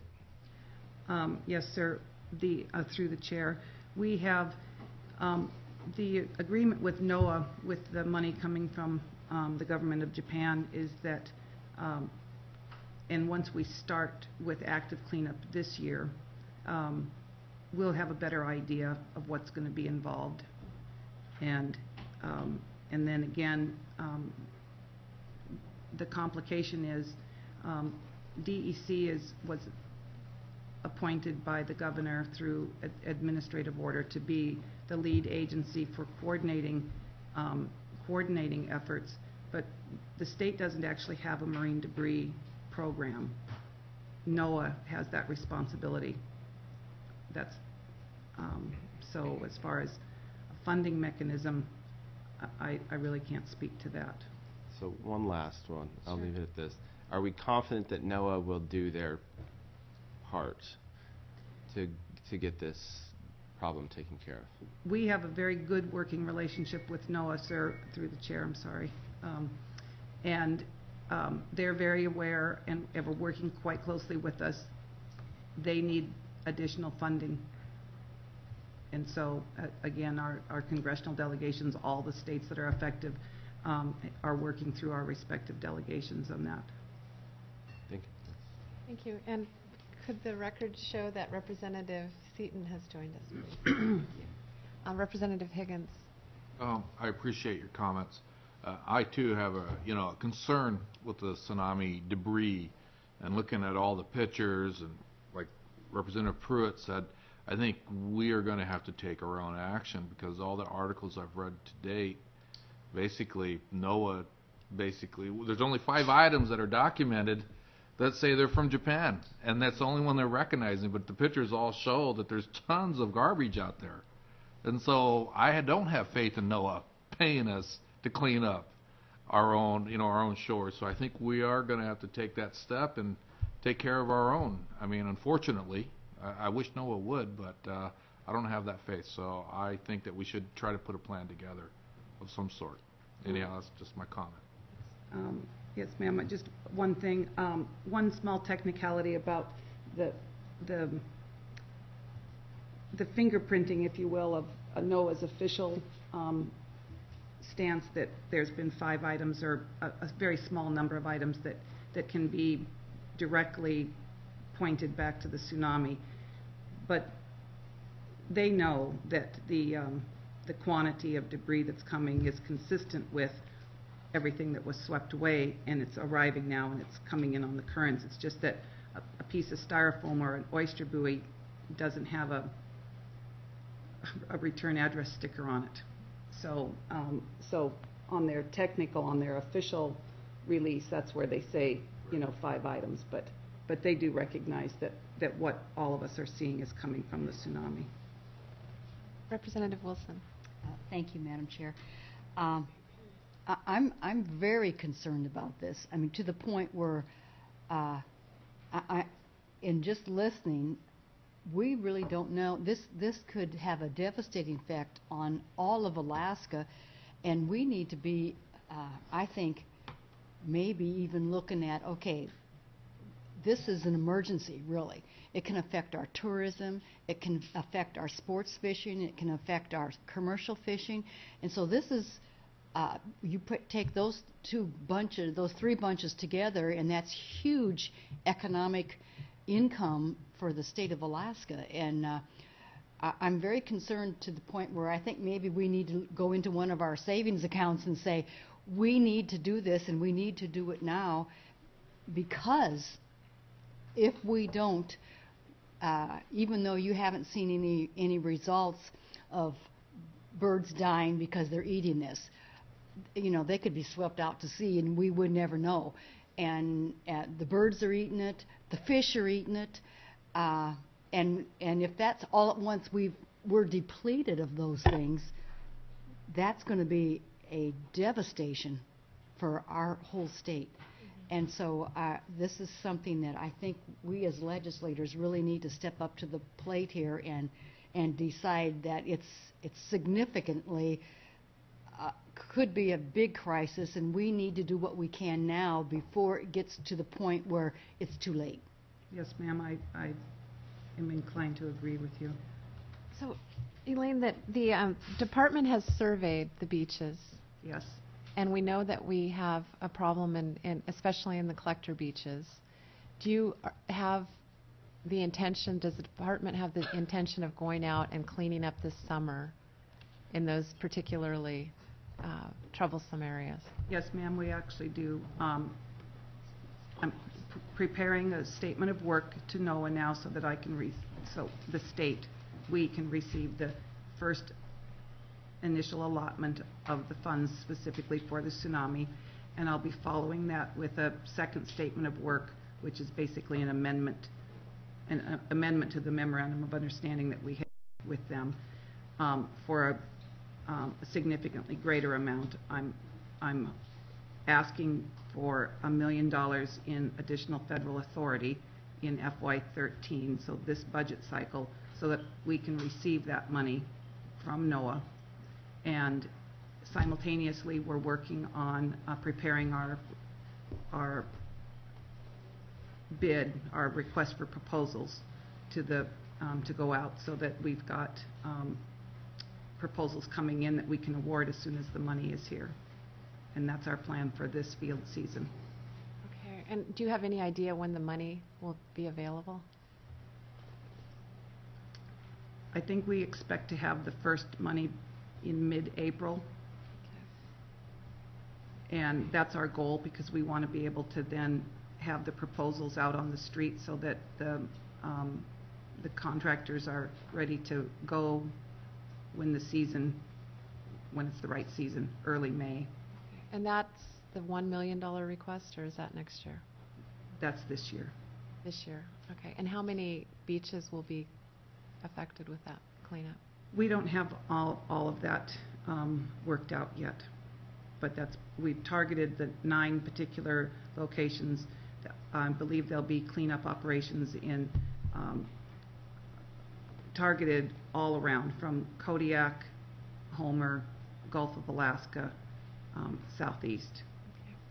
Um, yes, sir. The, uh, through the chair, we have um, the agreement with NOAA, with the money coming from um, the government of Japan, is that, um, and once we start with active cleanup this year, um, we'll have a better idea of what's going to be involved. And, um, and then again, um, the complication is um, D E C is, was appointed by the governor through ad administrative order to be the lead agency for coordinating um, coordinating efforts, but the state doesn't actually have a marine debris program. NOAA has that responsibility. That's um, so as far as a funding mechanism, I, I really can't speak to that. So one last one. I'll Sure. leave it at this. Are we confident that NOAA will do their part to to get this problem taken care of? We have a very good working relationship with NOAA, sir, through the chair, I'm sorry. Um, and um, they're very aware and ever working quite closely with us. They need additional funding. And so, uh, again, our, our congressional delegations, all the states that are effective, um, are working through our respective delegations on that. Thank you. Thank you. And could the record show that Representative Seaton has joined us, please? uh, Representative Higgins. Um, I appreciate your comments. Uh, I too have a, you know, a concern with the tsunami debris, and looking at all the pictures, and like Representative Pruitt said, I think we are going to have to take our own action, because all the articles I've read to date, basically NOAA, basically there's only five items that are documented that say they're from Japan, and that's the only one they're recognizing, but the pictures all show that there's tons of garbage out there. And so I don't have faith in NOAA paying us to clean up our own, you know, our own shores. So I think we are going to have to take that step and take care of our own. I mean, unfortunately, I, I wish NOAA would, but uh, I don't have that faith. So I think that we should try to put a plan together of some sort. Anyhow, that's just my comment. Um, Yes, ma'am, Uh, just one thing, um, one small technicality about the, the, the fingerprinting, if you will, of uh, NOAA's official um, stance that there's been five items or a, a very small number of items that, that can be directly pointed back to the tsunami. But they know that the, um, the quantity of debris that's coming is consistent with everything that was swept away, and it's arriving now and it's coming in on the currents. It's just that a, a piece of styrofoam or an oyster buoy doesn't have a, a return address sticker on it. So, um, so on their technical, on their official release, that's where they say, you know, five items, but, but they do recognize that, that what all of us are seeing is coming from the tsunami. Representative Wilson. Uh, Thank you, Madam Chair. Um, I- I'm, I'm very concerned about this. I mean, to the point where, uh, I, I, in just listening, we really don't know. This, this could have a devastating effect on all of Alaska, and we need to be, uh, I think, maybe even looking at, okay, this is an emergency, really. It can affect our tourism, it can affect our sports fishing, it can affect our commercial fishing. And so this is, uh, you put, take those two bunches, those three bunches together, and that's huge economic income for the state of Alaska. And uh, I, I'm very concerned to the point where I think maybe we need to go into one of our savings accounts and say, we need to do this and we need to do it now, because if we don't, uh, even though you haven't seen any, any results of birds dying because they're eating this, you know, they could be swept out to sea and we would never know. And uh, the birds are eating it, the fish are eating it, uh, and, and if that's all at once we've, we're depleted of those things, that's going to be a devastation for our whole state. And so uh, this is something that I think we as legislators really need to step up to the plate here and and decide that it's it's significantly uh, could be a big crisis, and we need to do what we can now before it gets to the point where it's too late. Yes, ma'am, I, I am inclined to agree with you. So, Elaine, that the um, department has surveyed the beaches, Yes. and we know that we have a problem, in, in especially in the collector beaches. Do you uh, have the intention, does the department have the intention of going out and cleaning up this summer in those particularly uh, troublesome areas? Yes, ma'am, we actually do. Um, I'm p- preparing a statement of work to NOAA now so that I can, re- so the state, we can receive the first initial allotment of the funds specifically for the tsunami, and I'll be following that with a second statement of work, which is basically an amendment, an uh, amendment to the memorandum of understanding that we have with them um, for a, um, a significantly greater amount. I'm, I'm asking for a million dollars in additional federal authority in F Y thirteen, so this budget cycle, so that we can receive that money from NOAA. And simultaneously, we're working on uh, preparing our our bid, our request for proposals to the um, to go out, so that we've got um, proposals coming in that we can award as soon as the money is here. And that's our plan for this field season. Okay. And do you have any idea when the money will be available? I think we expect to have the first money in mid-April. And that's our goal, because we want to be able to then have the proposals out on the street so that the, um, the contractors are ready to go when the season, when it's the right season, early May. And that's the one million dollar request, or is that next year? That's this year. This year. Okay. And how many beaches will be affected with that cleanup? We don't have all, all of that um, worked out yet, but that's, we've targeted the nine particular locations. I believe there'll be cleanup operations in, um, targeted all around, from Kodiak, Homer, Gulf of Alaska, um, southeast.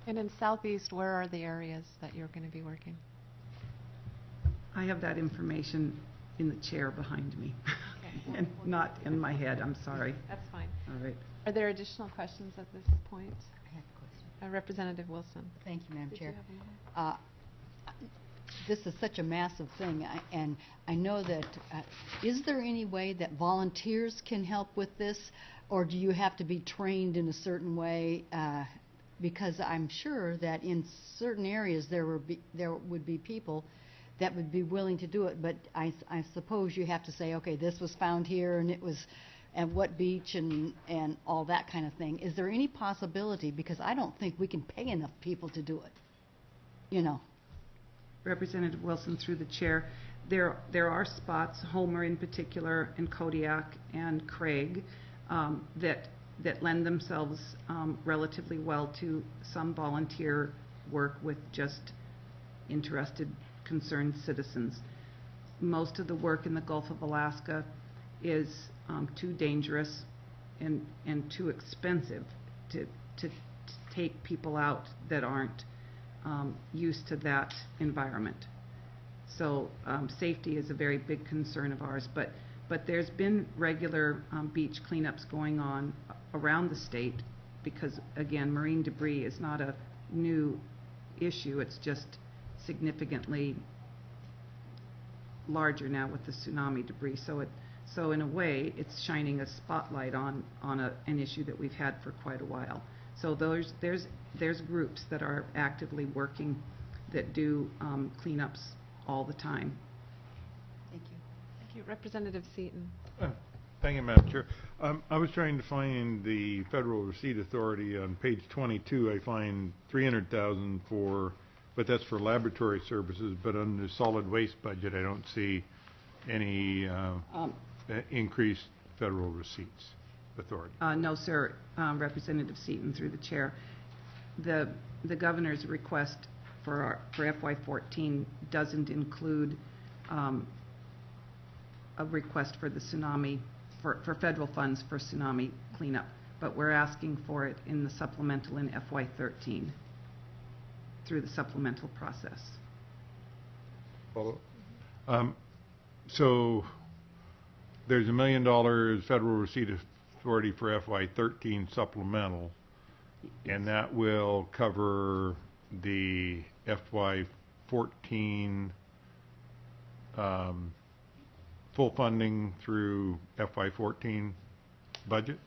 And in Southeast, where are the areas that you're going to be working? I have that information in the chair behind me, Okay. and not in my head, I'm sorry. That's fine. All right. Are there additional questions at this point? I have a question. Uh, Representative Wilson. Thank you, Madam Did you Chair. have another? Uh, This is such a massive thing, I- and I know that, uh, is there any way that volunteers can help with this? Or do you have to be trained in a certain way? uh, Because I'm sure that in certain areas, there would be, there would be people that would be willing to do it, but I, I suppose you have to say, okay, this was found here, and it was at what beach, and, and all that kind of thing. Is there any possibility, because I don't think we can pay enough people to do it, you know? Representative Wilson, through the chair, there, there are spots, Homer in particular, and Kodiak and Craig, um, that, that lend themselves um, relatively well to some volunteer work with just interested, concerned citizens. Most of the work in the Gulf of Alaska is um, too dangerous and, and too expensive to, to, to take people out that aren't um, used to that environment. So um, safety is a very big concern of ours, but, but there's been regular um, beach cleanups going on around the state because, again, marine debris is not a new issue. It's just significantly larger now with the tsunami debris. So it, so in a way, it's shining a spotlight on, on a, an issue that we've had for quite a while. So there's, there's, there's groups that are actively working that do um, cleanups all the time. Thank you. Thank you. Representative Seaton. Uh, Thank you, Madam Chair. Um, I was trying to find the Federal Receipt Authority on page twenty-two. I find three hundred thousand for, but that's for laboratory services. But on the solid waste budget, I don't see any uh, Um, uh, increased federal receipts authority. Uh, no, sir, um, Representative Seaton, through the chair. The, the governor's request for our, for F Y fourteen doesn't include um, a request for the tsunami, for, for federal funds for tsunami cleanup, but we're asking for it in the supplemental in F Y thirteen through the supplemental process. Follow. Um, so there's a million dollars federal receipt authority for F Y thirteen supplemental, and that will cover the F Y fourteen um, full funding through F Y fourteen budget?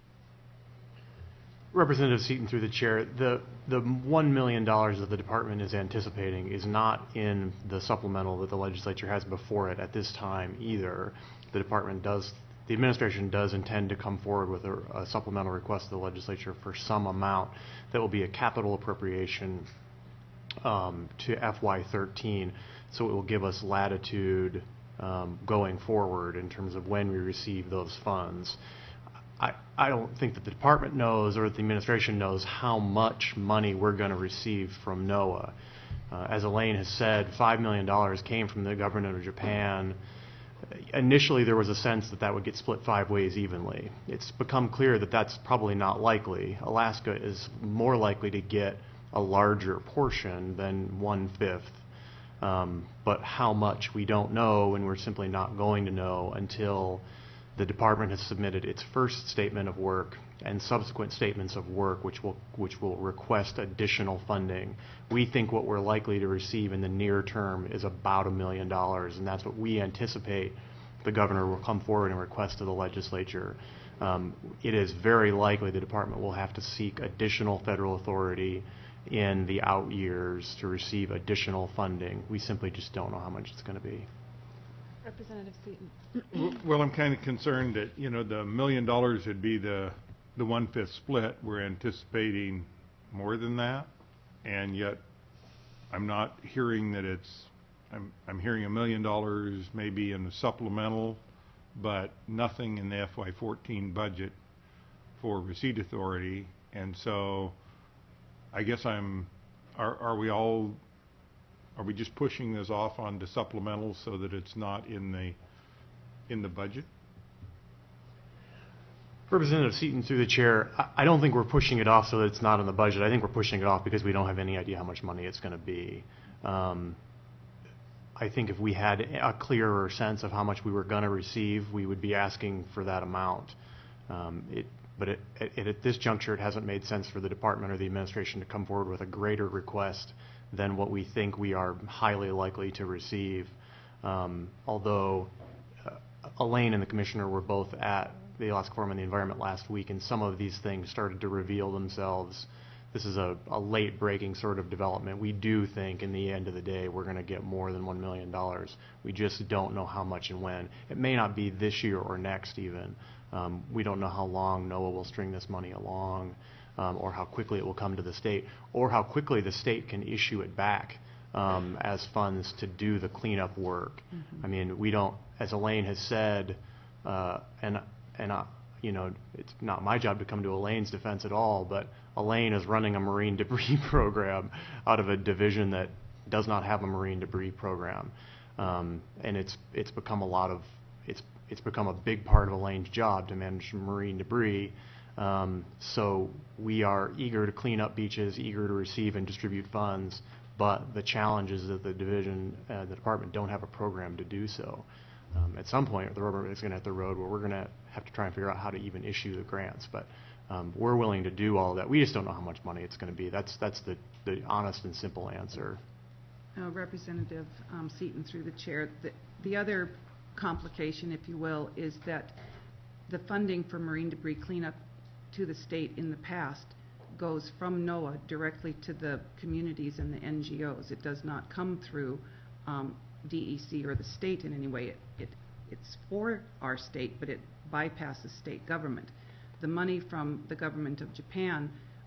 Representative Seaton, through the chair, the the one million dollars that the department is anticipating is not in the supplemental that the legislature has before it at this time either. The department does, the administration does intend to come forward with a, a supplemental request to the legislature for some amount that will be a capital appropriation um, to F Y thirteen, so it will give us latitude um, going forward in terms of when we receive those funds. I, I don't think that the department knows or the administration knows how much money we're going to receive from NOAA. Uh, as Elaine has said, five million dollars came from the government of Japan. Initially, there was a sense that that would get split five ways evenly. It's become clear that that's probably not likely. Alaska is more likely to get a larger portion than one-fifth. Um, but how much we don't know, and we're simply not going to know until the department has submitted its first statement of work and subsequent statements of work, which will which will request additional funding. We think what we're likely to receive in the near term is about a million dollars, and that's what we anticipate the governor will come forward and request to the legislature. Um, it is very likely the department will have to seek additional federal authority in the out years to receive additional funding. We simply just don't know how much it's going to be. Representative Seaton. W- Well, I'm kind of concerned that, you know, the million dollars would be the, the one-fifth split. We're anticipating more than that, and yet I'm not hearing that it's, I'm, I'm hearing a million dollars maybe in the supplemental, but nothing in the F Y fourteen budget for receipt authority. And so I guess I'm, are, are we all, are we just pushing this off onto supplemental so that it's not in the in the budget? Representative Seaton, through the chair, I, I don't think we're pushing it off so that it's not in the budget. I think we're pushing it off because we don't have any idea how much money it's going to be. Um, I think if we had a clearer sense of how much we were going to receive, we would be asking for that amount. Um, it, but it, it, at this juncture, it hasn't made sense for the department or the administration to come forward with a greater request than what we think we are highly likely to receive. Um, although uh, Elaine and the commissioner were both at the Alaska Forum on the Environment last week, and some of these things started to reveal themselves. This is a, a late breaking sort of development. We do think in the end of the day we're going to get more than one million dollars. We just don't know how much and when. It may not be this year or next even. Um, we don't know how long NOAA will string this money along, um, or how quickly it will come to the state, or how quickly the state can issue it back um, as funds to do the cleanup work. Mm-hmm. I mean, we don't, as Elaine has said, uh, and and uh, you know, it's not my job to come to Elaine's defense at all, but Elaine is running a marine debris program out of a division that does not have a marine debris program, um, and it's it's become a lot of it's it's become a big part of Elaine's job to manage marine debris. Um, so we are eager to clean up beaches, eager to receive and distribute funds, but the challenge is that the division, uh, the department don't have a program to do so. Um, at some point, the rubber is going to hit the road where we're going to have to try and figure out how to even issue the grants. But um, we're willing to do all of that. We just don't know how much money it's going to be. That's that's the, the honest and simple answer. Uh, Representative um, Seaton, through the chair, the, the other complication, if you will, is that the funding for marine debris cleanup to the state in the past goes from NOAA directly to the communities and the N G Os. It does not come through um, D E C or the state in any way. It, it, it's for our state, but it bypasses state government. The money from the government of Japan,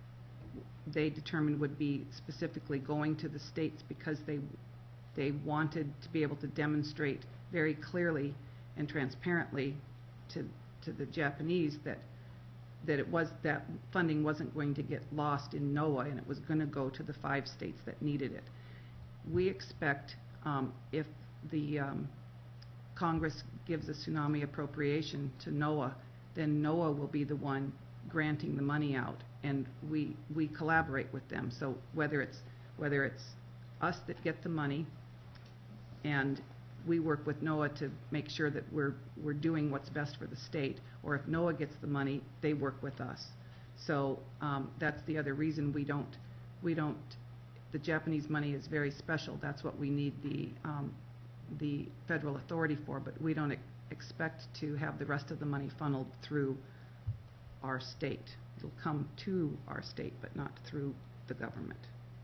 they determined would be specifically going to the states because they, they wanted to be able to demonstrate very clearly and transparently to, to the Japanese that that it was that funding wasn't going to get lost in NOAA and it was going to go to the five states that needed it. We expect um, if the um, Congress gives a tsunami appropriation to NOAA, then NOAA will be the one granting the money out, and we we collaborate with them. So whether it's whether it's us that get the money, and we work with NOAA to make sure that we're we're doing what's best for the state, or if NOAA gets the money, they work with us. So um, that's the other reason we don't we don't. The Japanese money is very special. That's what we need the um, the federal authority for. But we don't e expect to have the rest of the money funneled through our state. It'll come to our state, but not through the government.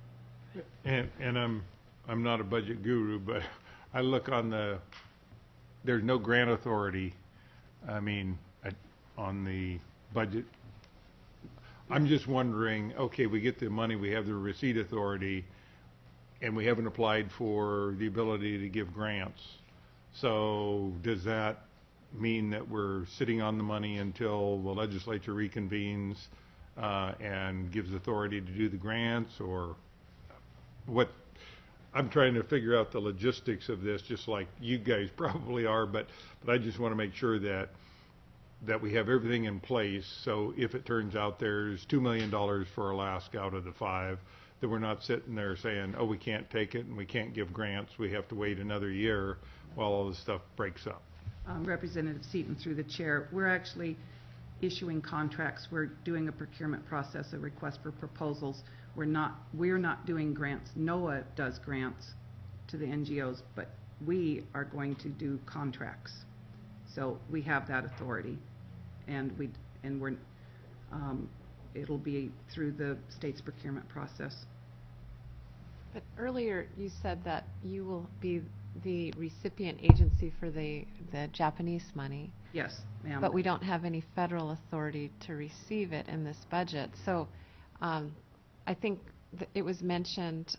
And and I'm I'm not a budget guru, but I look on the, there's no grant authority, I mean, I, on the budget. I'm just wondering, okay, we get the money, we have the receipt authority, and we haven't applied for the ability to give grants. So does that mean that we're sitting on the money until the legislature reconvenes uh, and gives authority to do the grants, or what? I'm trying to figure out the logistics of this, just like you guys probably are, but but I just want to make sure that that we have everything in place. So if it turns out there's two million dollars for Alaska out of the five, that we're not sitting there saying, oh, we can't take it and we can't give grants. We have to wait another year while all this stuff breaks up. Um, Representative Seaton, through the chair, we're actually issuing contracts. We're doing a procurement process, a request for proposals. We're not, we're not doing grants. NOAA does grants to the N G Os, but we are going to do contracts. So we have that authority, and we and we're um, it'll be through the state's procurement process. But earlier you said that you will be the recipient agency for the the Japanese money. Yes, ma'am. But we don't have any federal authority to receive it in this budget. So um, I think th it was mentioned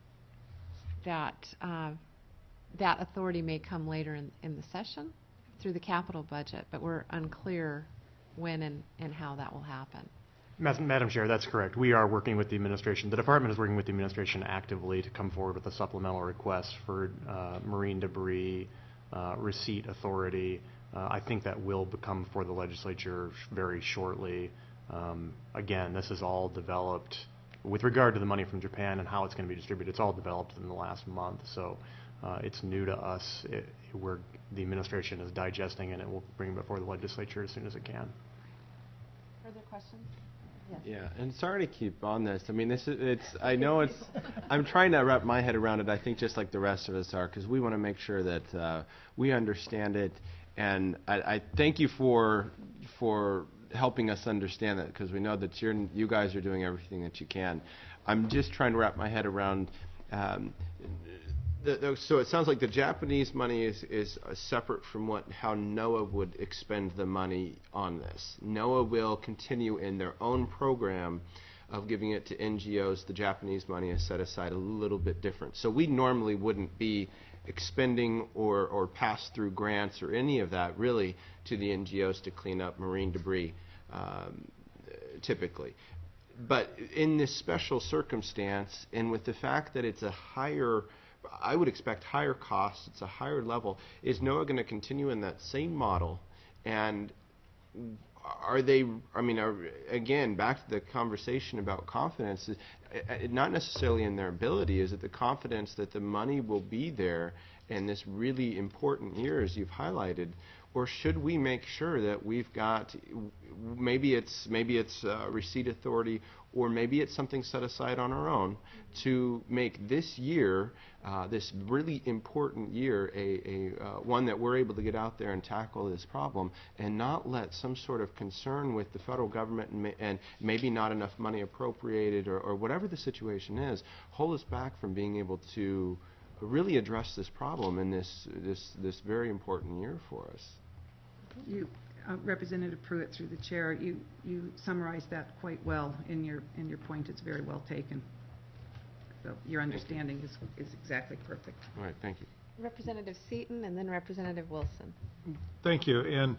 that uh, that authority may come later in, in the session through the capital budget, but we're unclear when and, and how that will happen. Madam Chair, that's correct. We are working with the administration. The department is working with the administration actively to come forward with a supplemental request for uh, marine debris uh, receipt authority. Uh, I think that will become before the legislature very shortly. Um, again, this is all developed with regard to the money from Japan and how it's going to be distributed. It's all developed in the last month, so uh, it's new to us. It, we're, the administration is digesting it, and we'll bring it before the legislature as soon as it can. Further questions? Yes. Yeah, and sorry to keep on this. I mean, this is, it's, I know it's, I'm trying to wrap my head around it, I think just like the rest of us are, because we want to make sure that uh, we understand it. And I, I thank you for, for helping us understand that, because we know that you're, you guys are doing everything that you can. I'm just trying to wrap my head around, um, the, the, so it sounds like the Japanese money is, is uh, separate from what how NOAA would expend the money on this. NOAA will continue in their own program of giving it to N G Os. The Japanese money is set aside a little bit different. So we normally wouldn't be expending or, or pass through grants or any of that really to the N G Os to clean up marine debris um, typically. But in this special circumstance, and with the fact that it's a higher, I would expect higher costs, it's a higher level, is NOAA going to continue in that same model? And are they, I mean, are, again, back to the conversation about confidence, is, uh, not necessarily in their ability, is it the confidence that the money will be there in this really important year, as you've highlighted, or should we make sure that we've got, maybe it's maybe it's uh, receipt authority, or maybe it's something set aside on our own to make this year, uh, this really important year, a, a uh, one that we're able to get out there and tackle this problem, and not let some sort of concern with the federal government and, ma and maybe not enough money appropriated, or, or whatever the situation is, hold us back from being able to really address this problem in this this this very important year for us. You, uh, Representative Pruitt, through the chair, you you summarized that quite well in your in your point. It's very well taken. So your understanding is is exactly perfect. All right, thank you. Representative Seaton and then Representative Wilson. Thank you. And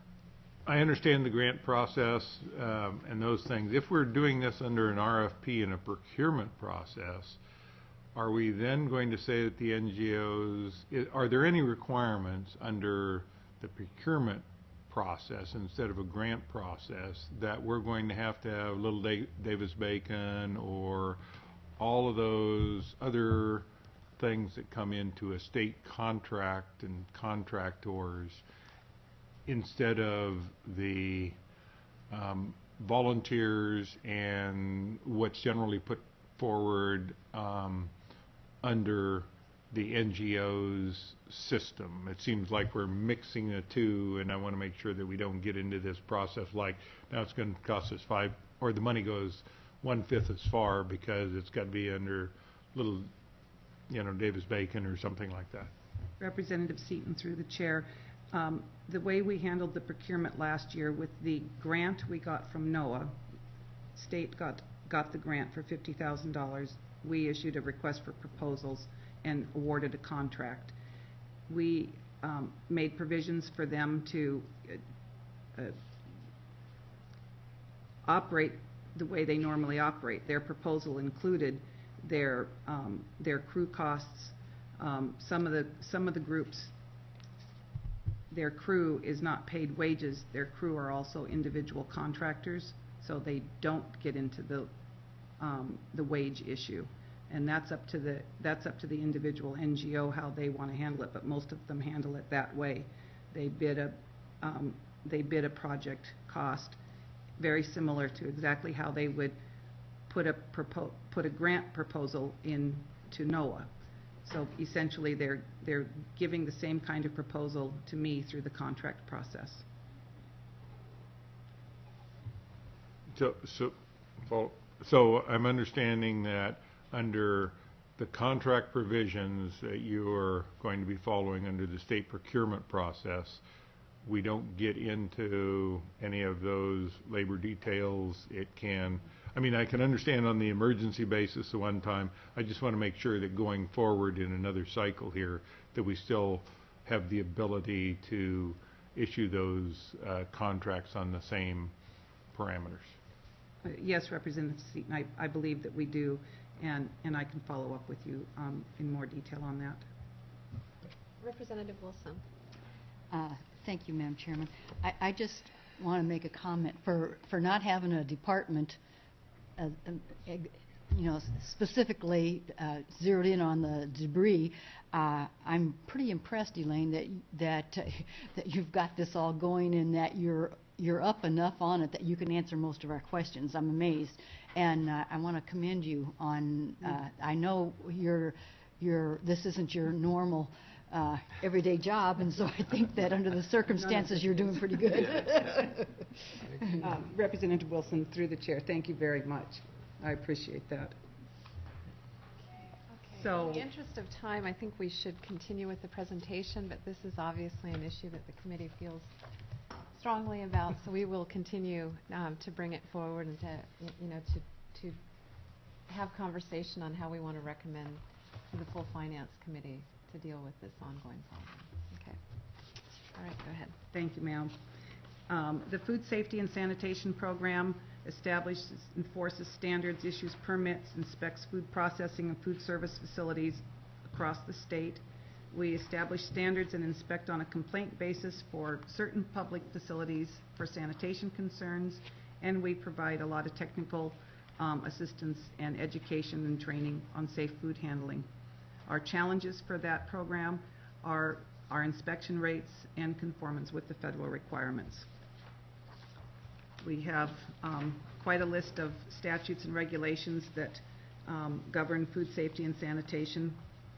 I understand the grant process um, and those things. If we're doing this under an R F P and a procurement process, are we then going to say that the N G Os, i- are there any requirements under the procurement process instead of a grant process that we're going to have to have Little Da- Davis-Bacon or all of those other things that come into a state contract and contractors instead of the um, volunteers and what's generally put forward um, under the N G O's system? It seems like we're mixing the two, and I want to make sure that we don't get into this process like, now it's going to cost us five, or the money goes one-fifth as far because it's got to be under little, you know, Davis-Bacon or something like that. Representative Seaton, through the chair, um, the way we handled the procurement last year with the grant we got from NOAA, state got got the grant for fifty thousand dollars. We issued a request for proposals and awarded a contract. We um, made provisions for them to uh, uh, operate the way they normally operate. Their proposal included their um, their crew costs. Um, some of the some of the groups, their crew is not paid wages. Their crew are also individual contractors, so they don't get into the um, the wage issue. And that's up to the that's up to the individual N G O how they want to handle it. But most of them handle it that way. They bid a um, they bid a project cost very similar to exactly how they would put a propo put a grant proposal in to NOAA. So essentially, they're they're giving the same kind of proposal to me through the contract process. So, so, well, so I'm understanding that under the contract provisions that you are going to be following under the state procurement process, we don't get into any of those labor details. It can, I mean, I can understand on the emergency basis the one time. I just want to make sure that going forward in another cycle here, that we still have the ability to issue those uh, contracts on the same parameters. Uh, yes, Representative Seaton, I, I believe that we do, and, and I can follow up with you um, in more detail on that. Representative Wilson. Uh, Thank you, Madam Chairman. I, I just want to make a comment for, for not having a department, uh, uh, eg- you know, specifically uh, zeroed in on the debris. Uh, I'm pretty impressed, Elaine, that that uh, that you've got this all going and that you're you're up enough on it that you can answer most of our questions. I'm amazed, and uh, I want to commend you on. Uh, I know you're you're this isn't your normal. Uh, everyday job, and so I think that under the circumstances, you're doing pretty good. Um, Representative Wilson, through the chair, thank you very much. I appreciate that. Okay. So- In the interest of time, I think we should continue with the presentation, but this is obviously an issue that the committee feels strongly about, so we will continue um, to bring it forward and to, y- you know, to, to have conversation on how we want to recommend to the full Finance Committee to deal with this ongoing problem. Okay. All right, go ahead. Thank you, ma'am. Um, The Food Safety and Sanitation Program establishes, enforces standards, issues permits, inspects food processing and food service facilities across the state. We establish standards and inspect on a complaint basis for certain public facilities for sanitation concerns, and we provide a lot of technical um, assistance and education and training on safe food handling. Our challenges for that program are our inspection rates and conformance with the federal requirements. We have um, quite a list of statutes and regulations that um, govern food safety and sanitation.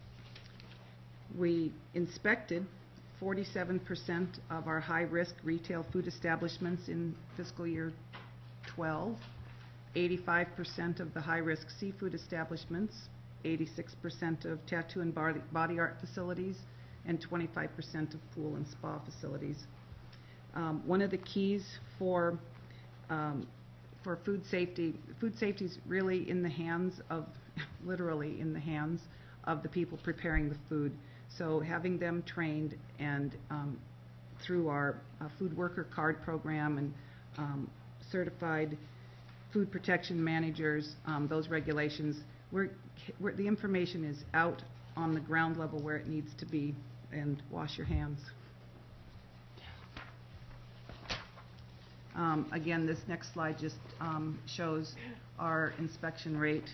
We inspected forty-seven percent of our high-risk retail food establishments in fiscal year twelve, eighty-five percent of the high-risk seafood establishments, eighty-six percent of tattoo and body, body art facilities, and twenty-five percent of pool and spa facilities. Um, one of the keys for um, for food safety, food safety is really in the hands of, literally in the hands of the people preparing the food. So having them trained and um, through our uh, food worker card program and um, certified food protection managers, um, those regulations, we're, we're, the information is out on the ground level where it needs to be, and wash your hands. Um, again, this next slide just um, shows our inspection rate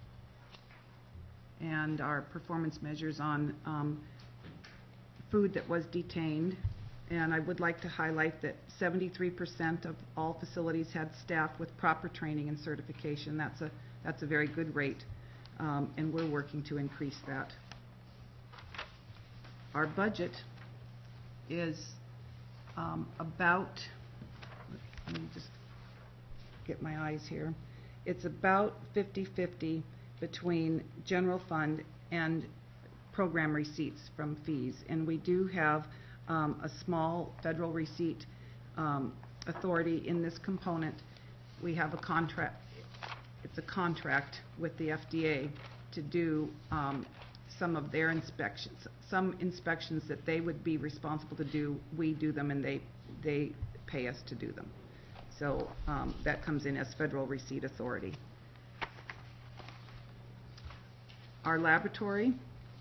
and our performance measures on um, food that was detained. And I would like to highlight that seventy-three percent of all facilities had staff with proper training and certification. That's a, that's a very good rate, um, and we're working to increase that. Our budget is um, about, let me just get my eyes here. It's about fifty fifty between general fund and program receipts from fees. And we do have um, a small federal receipt um, authority in this component. We have a contract, it's a contract with the F D A to do um, some of their inspections. Some inspections that they would be responsible to do, we do them, and they, they pay us to do them. So um, that comes in as federal receipt authority. Our laboratory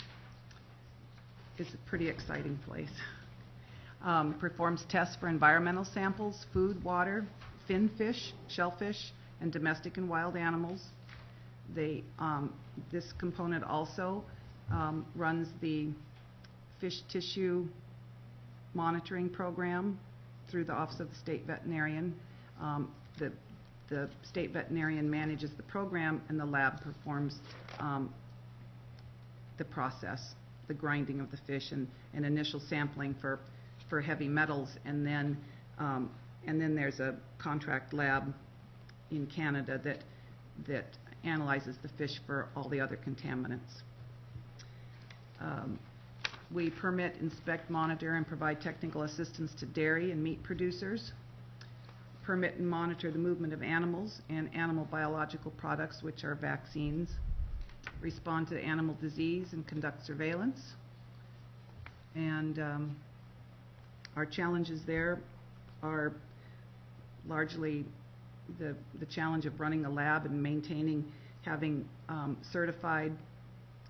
is a pretty exciting place. Um, performs tests for environmental samples, food, water, fin fish, shellfish, and domestic and wild animals. They, um, this component also um, runs the fish tissue monitoring program through the Office of the State Veterinarian. Um, the, the state veterinarian manages the program, and the lab performs um, the process, the grinding of the fish and, and initial sampling for, for heavy metals, and then um, and then there's a contract lab in Canada that that analyzes the fish for all the other contaminants. Um, we permit, inspect, monitor, and provide technical assistance to dairy and meat producers. Permit and monitor the movement of animals and animal biological products, which are vaccines. Respond to animal disease and conduct surveillance. And um, our challenges there are largely the, the challenge of running a lab and maintaining, having um, certified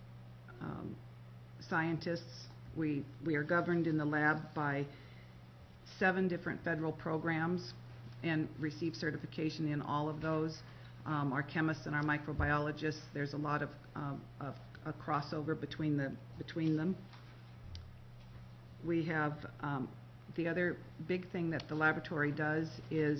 um, scientists. We, we are governed in the lab by seven different federal programs and receive certification in all of those. Um, our chemists and our microbiologists, there's a lot of, um, of a crossover between the between them. We have um, the other big thing that the laboratory does is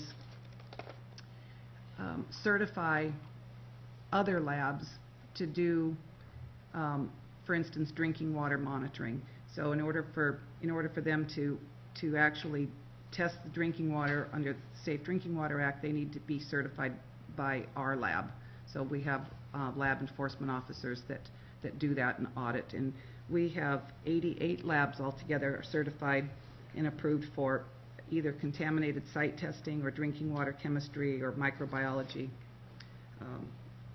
um, certify other labs to do, um, for instance, drinking water monitoring. So in order for in order for them to to actually test the drinking water under the Safe Drinking Water Act, they need to be certified by our lab. So we have uh, lab enforcement officers that that do that and audit, and we have eighty-eight labs altogether certified and approved for either contaminated site testing or drinking water chemistry or microbiology. Um,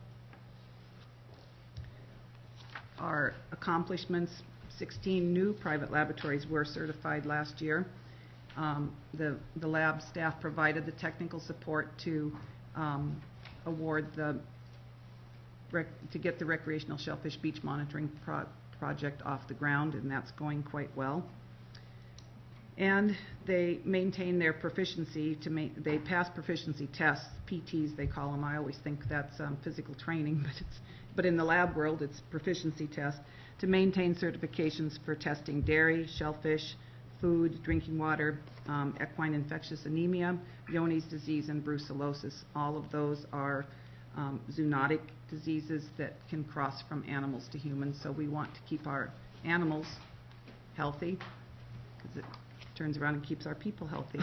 our accomplishments, sixteen new private laboratories were certified last year. Um, the, the lab staff provided the technical support to um, award the rec to get the recreational shellfish beach monitoring pro project off the ground, and that's going quite well. And they maintain their proficiency to ma they pass proficiency tests, P Ts they call them. I always think that's um, physical training, but it's but in the lab world it's proficiency tests to maintain certifications for testing dairy, shellfish, food, drinking water, um, equine infectious anemia, Johne's disease, and brucellosis. All of those are um, zoonotic diseases that can cross from animals to humans, so we want to keep our animals healthy because it turns around and keeps our people healthy.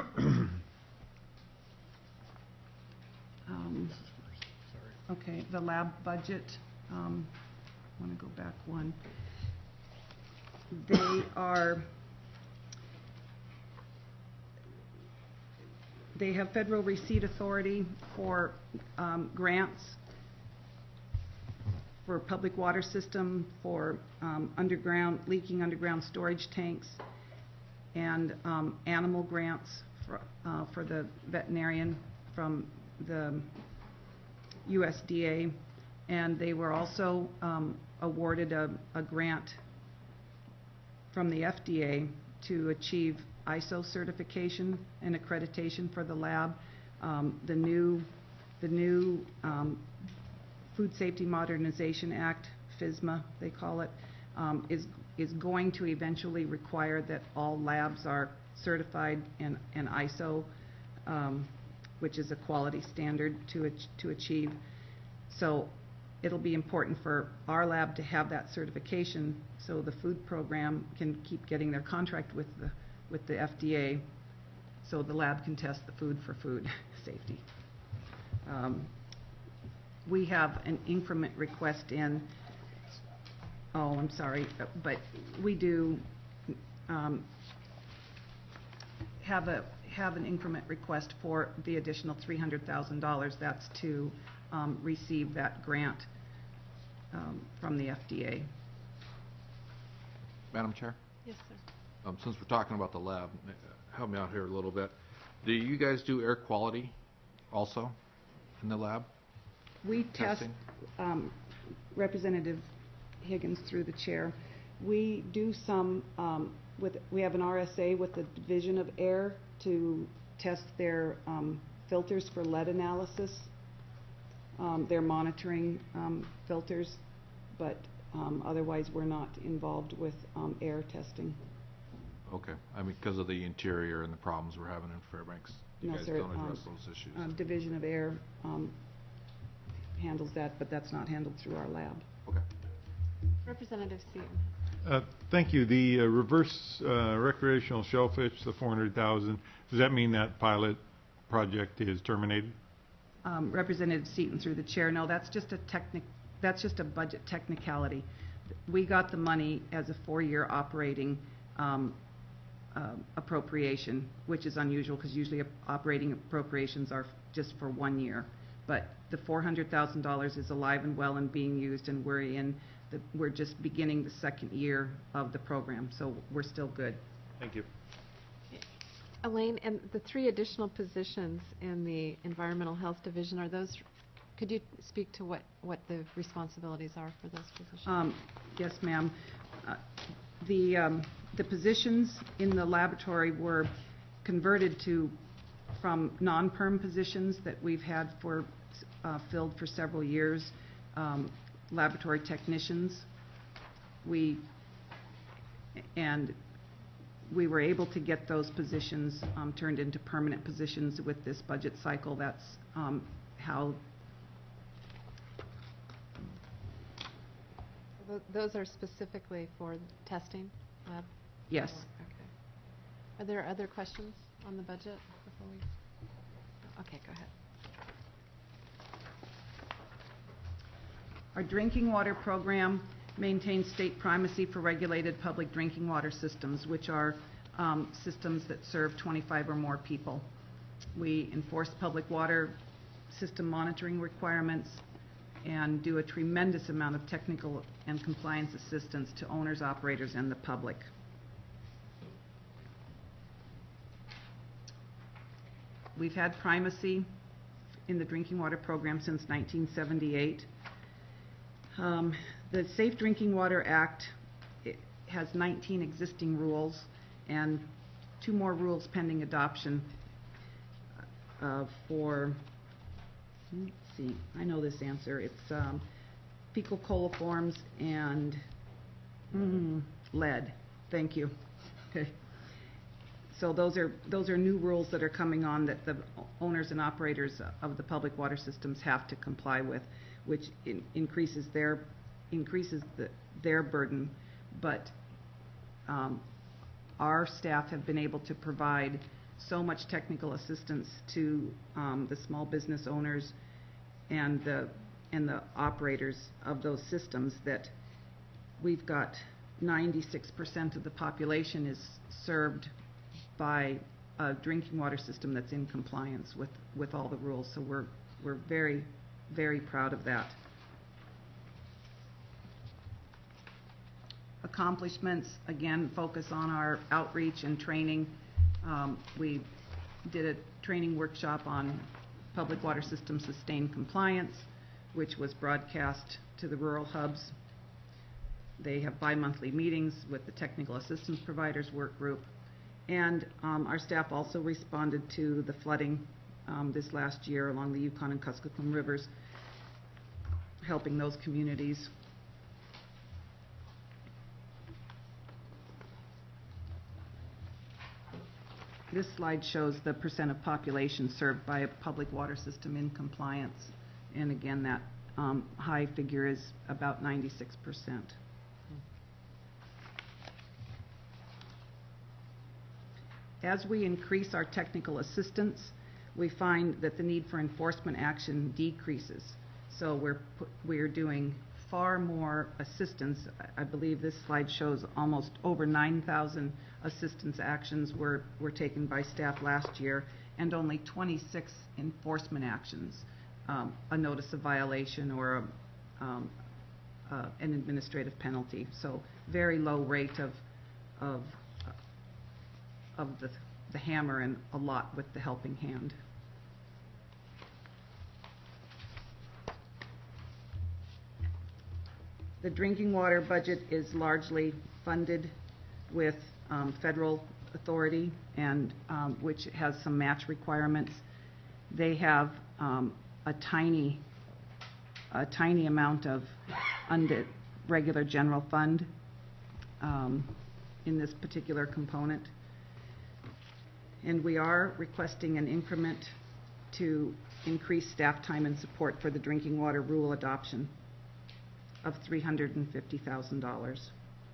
um, okay, the lab budget, um, I want to go back one. They are They have federal receipt authority for um, grants for public water system, for um, underground, leaking underground storage tanks, and um, animal grants for, uh, for the veterinarian from the U S D A. And they were also um, awarded a, a grant from the F D A to achieve I S O certification and accreditation for the lab. Um, the new, the new um, Food Safety Modernization Act, FSMA they call it, um, is is going to eventually require that all labs are certified in, in I S O, um, which is a quality standard to ach to achieve. So it'll be important for our lab to have that certification, so the food program can keep getting their contract with the with the F D A, so the lab can test the food for food safety. Um, we have an increment request in, oh, I'm sorry, but we do um, have a have an increment request for the additional three hundred thousand dollars. That's to um, receive that grant um, from the F D A. Madam Chair? Yes, sir. Um, since we're talking about the lab, uh, help me out here a little bit. Do you guys do air quality also in the lab? We test, Testing? um, Representative Higgins through the chair, we do some, um, with, we have an R S A with the Division of Air to test their um, filters for lead analysis. Um, they're monitoring um, filters, but um, otherwise we're not involved with um, air testing. Okay, I mean, because of the interior and the problems we're having in Fairbanks, you No, guys sir, don't address um, those issues. Um, Division of Air um, handles that, but that's not handled through our lab. Okay. Representative Seaton. Uh, Thank you. The uh, reverse uh, recreational shellfish, the four hundred thousand, does that mean that pilot project is terminated? Um, Representative Seaton through the chair, no, that's just a technic, that's just a budget technicality. We got the money as a four-year operating um, uh, appropriation, which is unusual because usually operating appropriations are just for one year. But the four hundred thousand dollars is alive and well and being used, and we're in the, we're just beginning the second year of the program, so we're still good. Thank you. Elaine, and the three additional positions in the Environmental Health Division, are those, could you speak to what, what the responsibilities are for those positions? Um, yes, ma'am. Uh, the, um, the positions in the laboratory were converted to, from non-perm positions that we've had for, uh, filled for several years, um, laboratory technicians. We, and we were able to get those positions um, turned into permanent positions with this budget cycle. That's um, how. Th- Those are specifically for testing lab? Yes. Okay. Are there other questions on the budget before we? Okay, go ahead. Our drinking water program maintains state primacy for regulated public drinking water systems, which are um, systems that serve twenty-five or more people. We enforce public water system monitoring requirements and do a tremendous amount of technical and compliance assistance to owners, operators, and the public. We've had primacy in the drinking water program since nineteen seventy-eight. Um, the Safe Drinking Water Act it has nineteen existing rules and two more rules pending adoption uh, for, let's see, I know this answer. It's um, fecal coliforms and mm, lead. Thank you. Okay. So those are those are new rules that are coming on that the owners and operators of the public water systems have to comply with, which in, increases their increases the, their burden. But um, our staff have been able to provide so much technical assistance to um, the small business owners and the and the operators of those systems that we've got ninety-six percent of the population is served by a drinking water system that's in compliance with, with all the rules. So we're, we're very, very proud of that. Accomplishments, again, focus on our outreach and training. Um, we did a training workshop on public water system sustained compliance, which was broadcast to the rural hubs. They have bi-monthly meetings with the technical assistance providers work group. And um, our staff also responded to the flooding um, this last year along the Yukon and Kuskokwim rivers, helping those communities. This slide shows the percent of population served by a public water system in compliance. And again, that um, high figure is about ninety-six percent. As we increase our technical assistance, we find that the need for enforcement action decreases. So we're, pu- we're doing far more assistance. I I believe this slide shows almost over nine thousand assistance actions were, were taken by staff last year, and only twenty-six enforcement actions, um, a notice of violation or a, um, uh, an administrative penalty. So very low rate of, of of the, the hammer and a lot with the helping hand. The drinking water budget is largely funded with um, federal authority, and um, which has some match requirements. They have um, a tiny, a tiny amount of under regular general fund um, in this particular component. And we are requesting an increment to increase staff time and support for the drinking water rule adoption of three hundred fifty thousand dollars.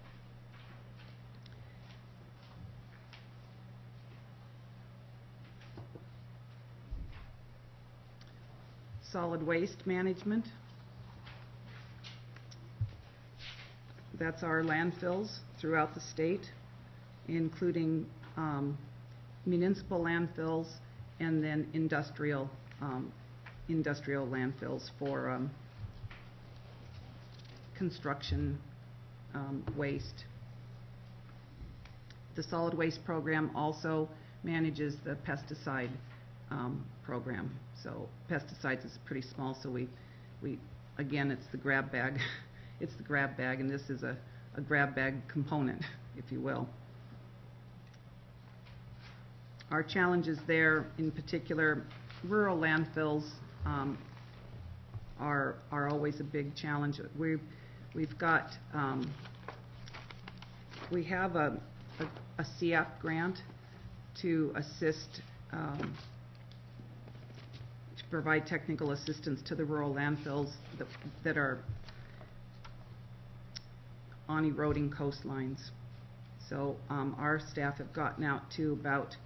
Solid waste management. That's our landfills throughout the state, including um, municipal landfills and then industrial um, industrial landfills for um, construction um, waste. The solid waste program also manages the pesticide um, program. So pesticides is pretty small, so we, we again, it's the grab bag. It's the grab bag, and this is a, a grab bag component, if you will. our challenges there, in particular, rural landfills um, are are always a big challenge. We've we've got um, we have a, a, a C F grant to assist um, to provide technical assistance to the rural landfills that, that are on eroding coastlines. So um, our staff have gotten out to about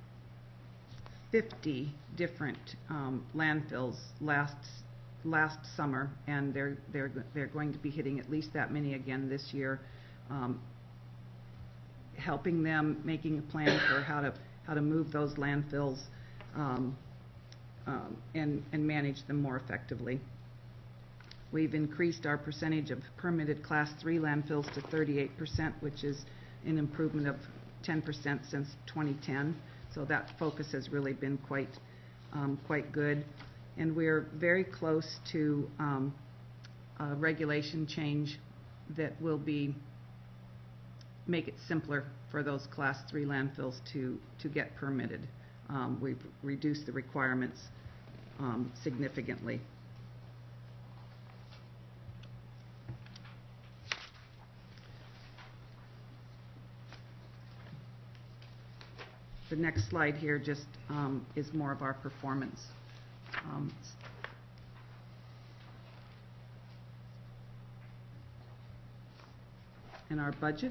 fifty different um, landfills last last summer, and they're they're they're going to be hitting at least that many again this year, um, helping them, making a plan for how to how to move those landfills um, um, and and manage them more effectively. We've increased our percentage of permitted Class three landfills to thirty-eight percent, which is an improvement of ten percent since twenty ten. So that focus has really been quite, um, quite good. And we're very close to um, a regulation change that will be, make it simpler for those Class three landfills to, to get permitted. Um, we've reduced the requirements um, significantly. The next slide here just um, is more of our performance. Um, and our budget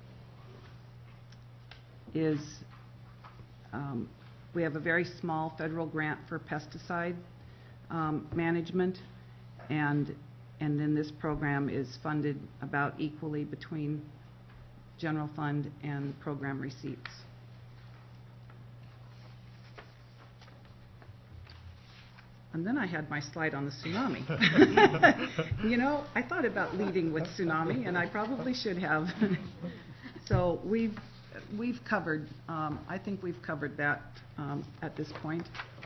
is, um, we have a very small federal grant for pesticide um, management, and and then this program is funded about equally between general fund and program receipts. And then I had my slide on the tsunami. You know, I thought about leading with tsunami, and I probably should have. So we've we've covered. Um, I think we've covered that um, at this point.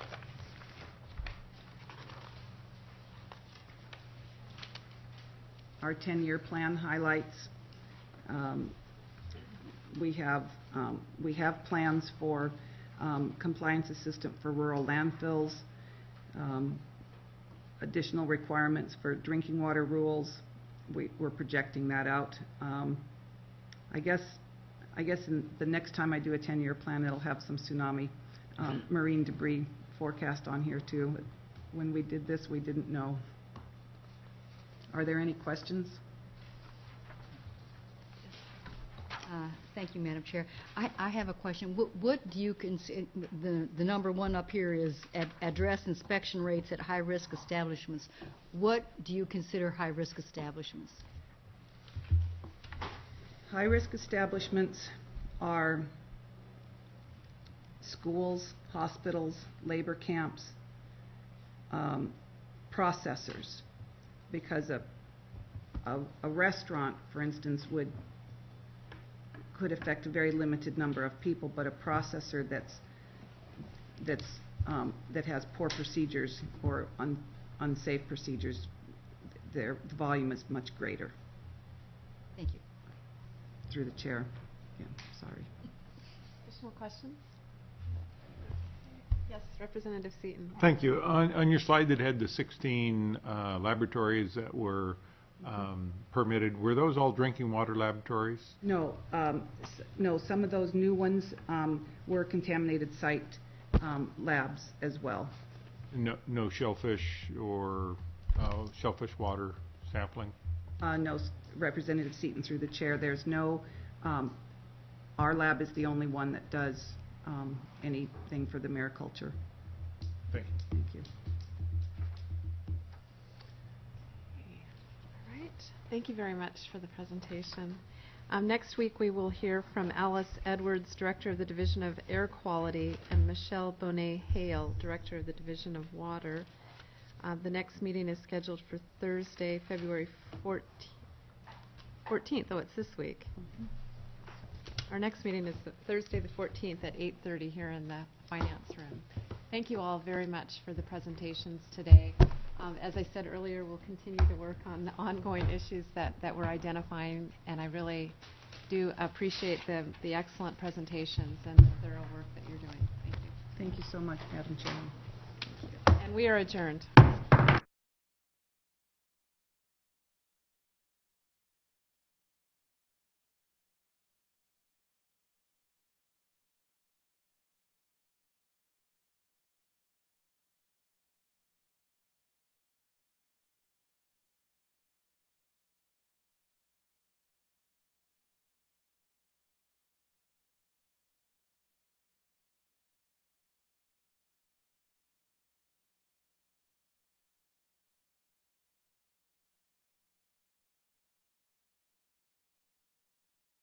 Our ten-year plan highlights. Um, we have um, we have plans for um, compliance assistant for rural landfills. Um, additional requirements for drinking water rules. We, we're projecting that out. Um, I guess, I guess in the next time I do a ten-year plan, it'll have some tsunami um, marine debris forecast on here too. When we did this, we didn't know. Are there any questions? Uh, Thank you, Madam Chair. I, I have a question. What, what do you consider, the, the number one up here is ad, address inspection rates at high-risk establishments. What do you consider high-risk establishments? High-risk establishments are schools, hospitals, labor camps, um, processors, because a, a, a restaurant, for instance, would could affect a very limited number of people, but a processor that's that's um, that has poor procedures or un, unsafe procedures, their the volume is much greater. Thank you. Through the chair. Yeah, sorry. Additional questions? Yes, Representative Seaton. Thank you. On, on your slide that had the sixteen uh, laboratories that were um, permitted, were those all drinking water laboratories? No, um, s- no. Some of those new ones um, were contaminated site um, labs as well. No, no shellfish or uh, shellfish water sampling? Uh, no, s- Representative Seaton, through the chair. There's no. Um, our lab is the only one that does um, anything for the mariculture. Thank you. Thank you. All right. Thank you very much for the presentation. Um, next week, we will hear from Alice Edwards, Director of the Division of Air Quality, and Michelle Bonet-Hale, Director of the Division of Water. Uh, the next meeting is scheduled for Thursday, February fourteenth. Oh, it's this week. Our next meeting is th- Thursday, the fourteenth at eight thirty here in the finance room. Thank you all very much for the presentations today. Um, as I said earlier, we'll continue to work on the ongoing issues that, that we're identifying, and I really do appreciate the, the excellent presentations and the thorough work that you're doing. Thank you. Thank you so much, Madam Chairman. And we are adjourned.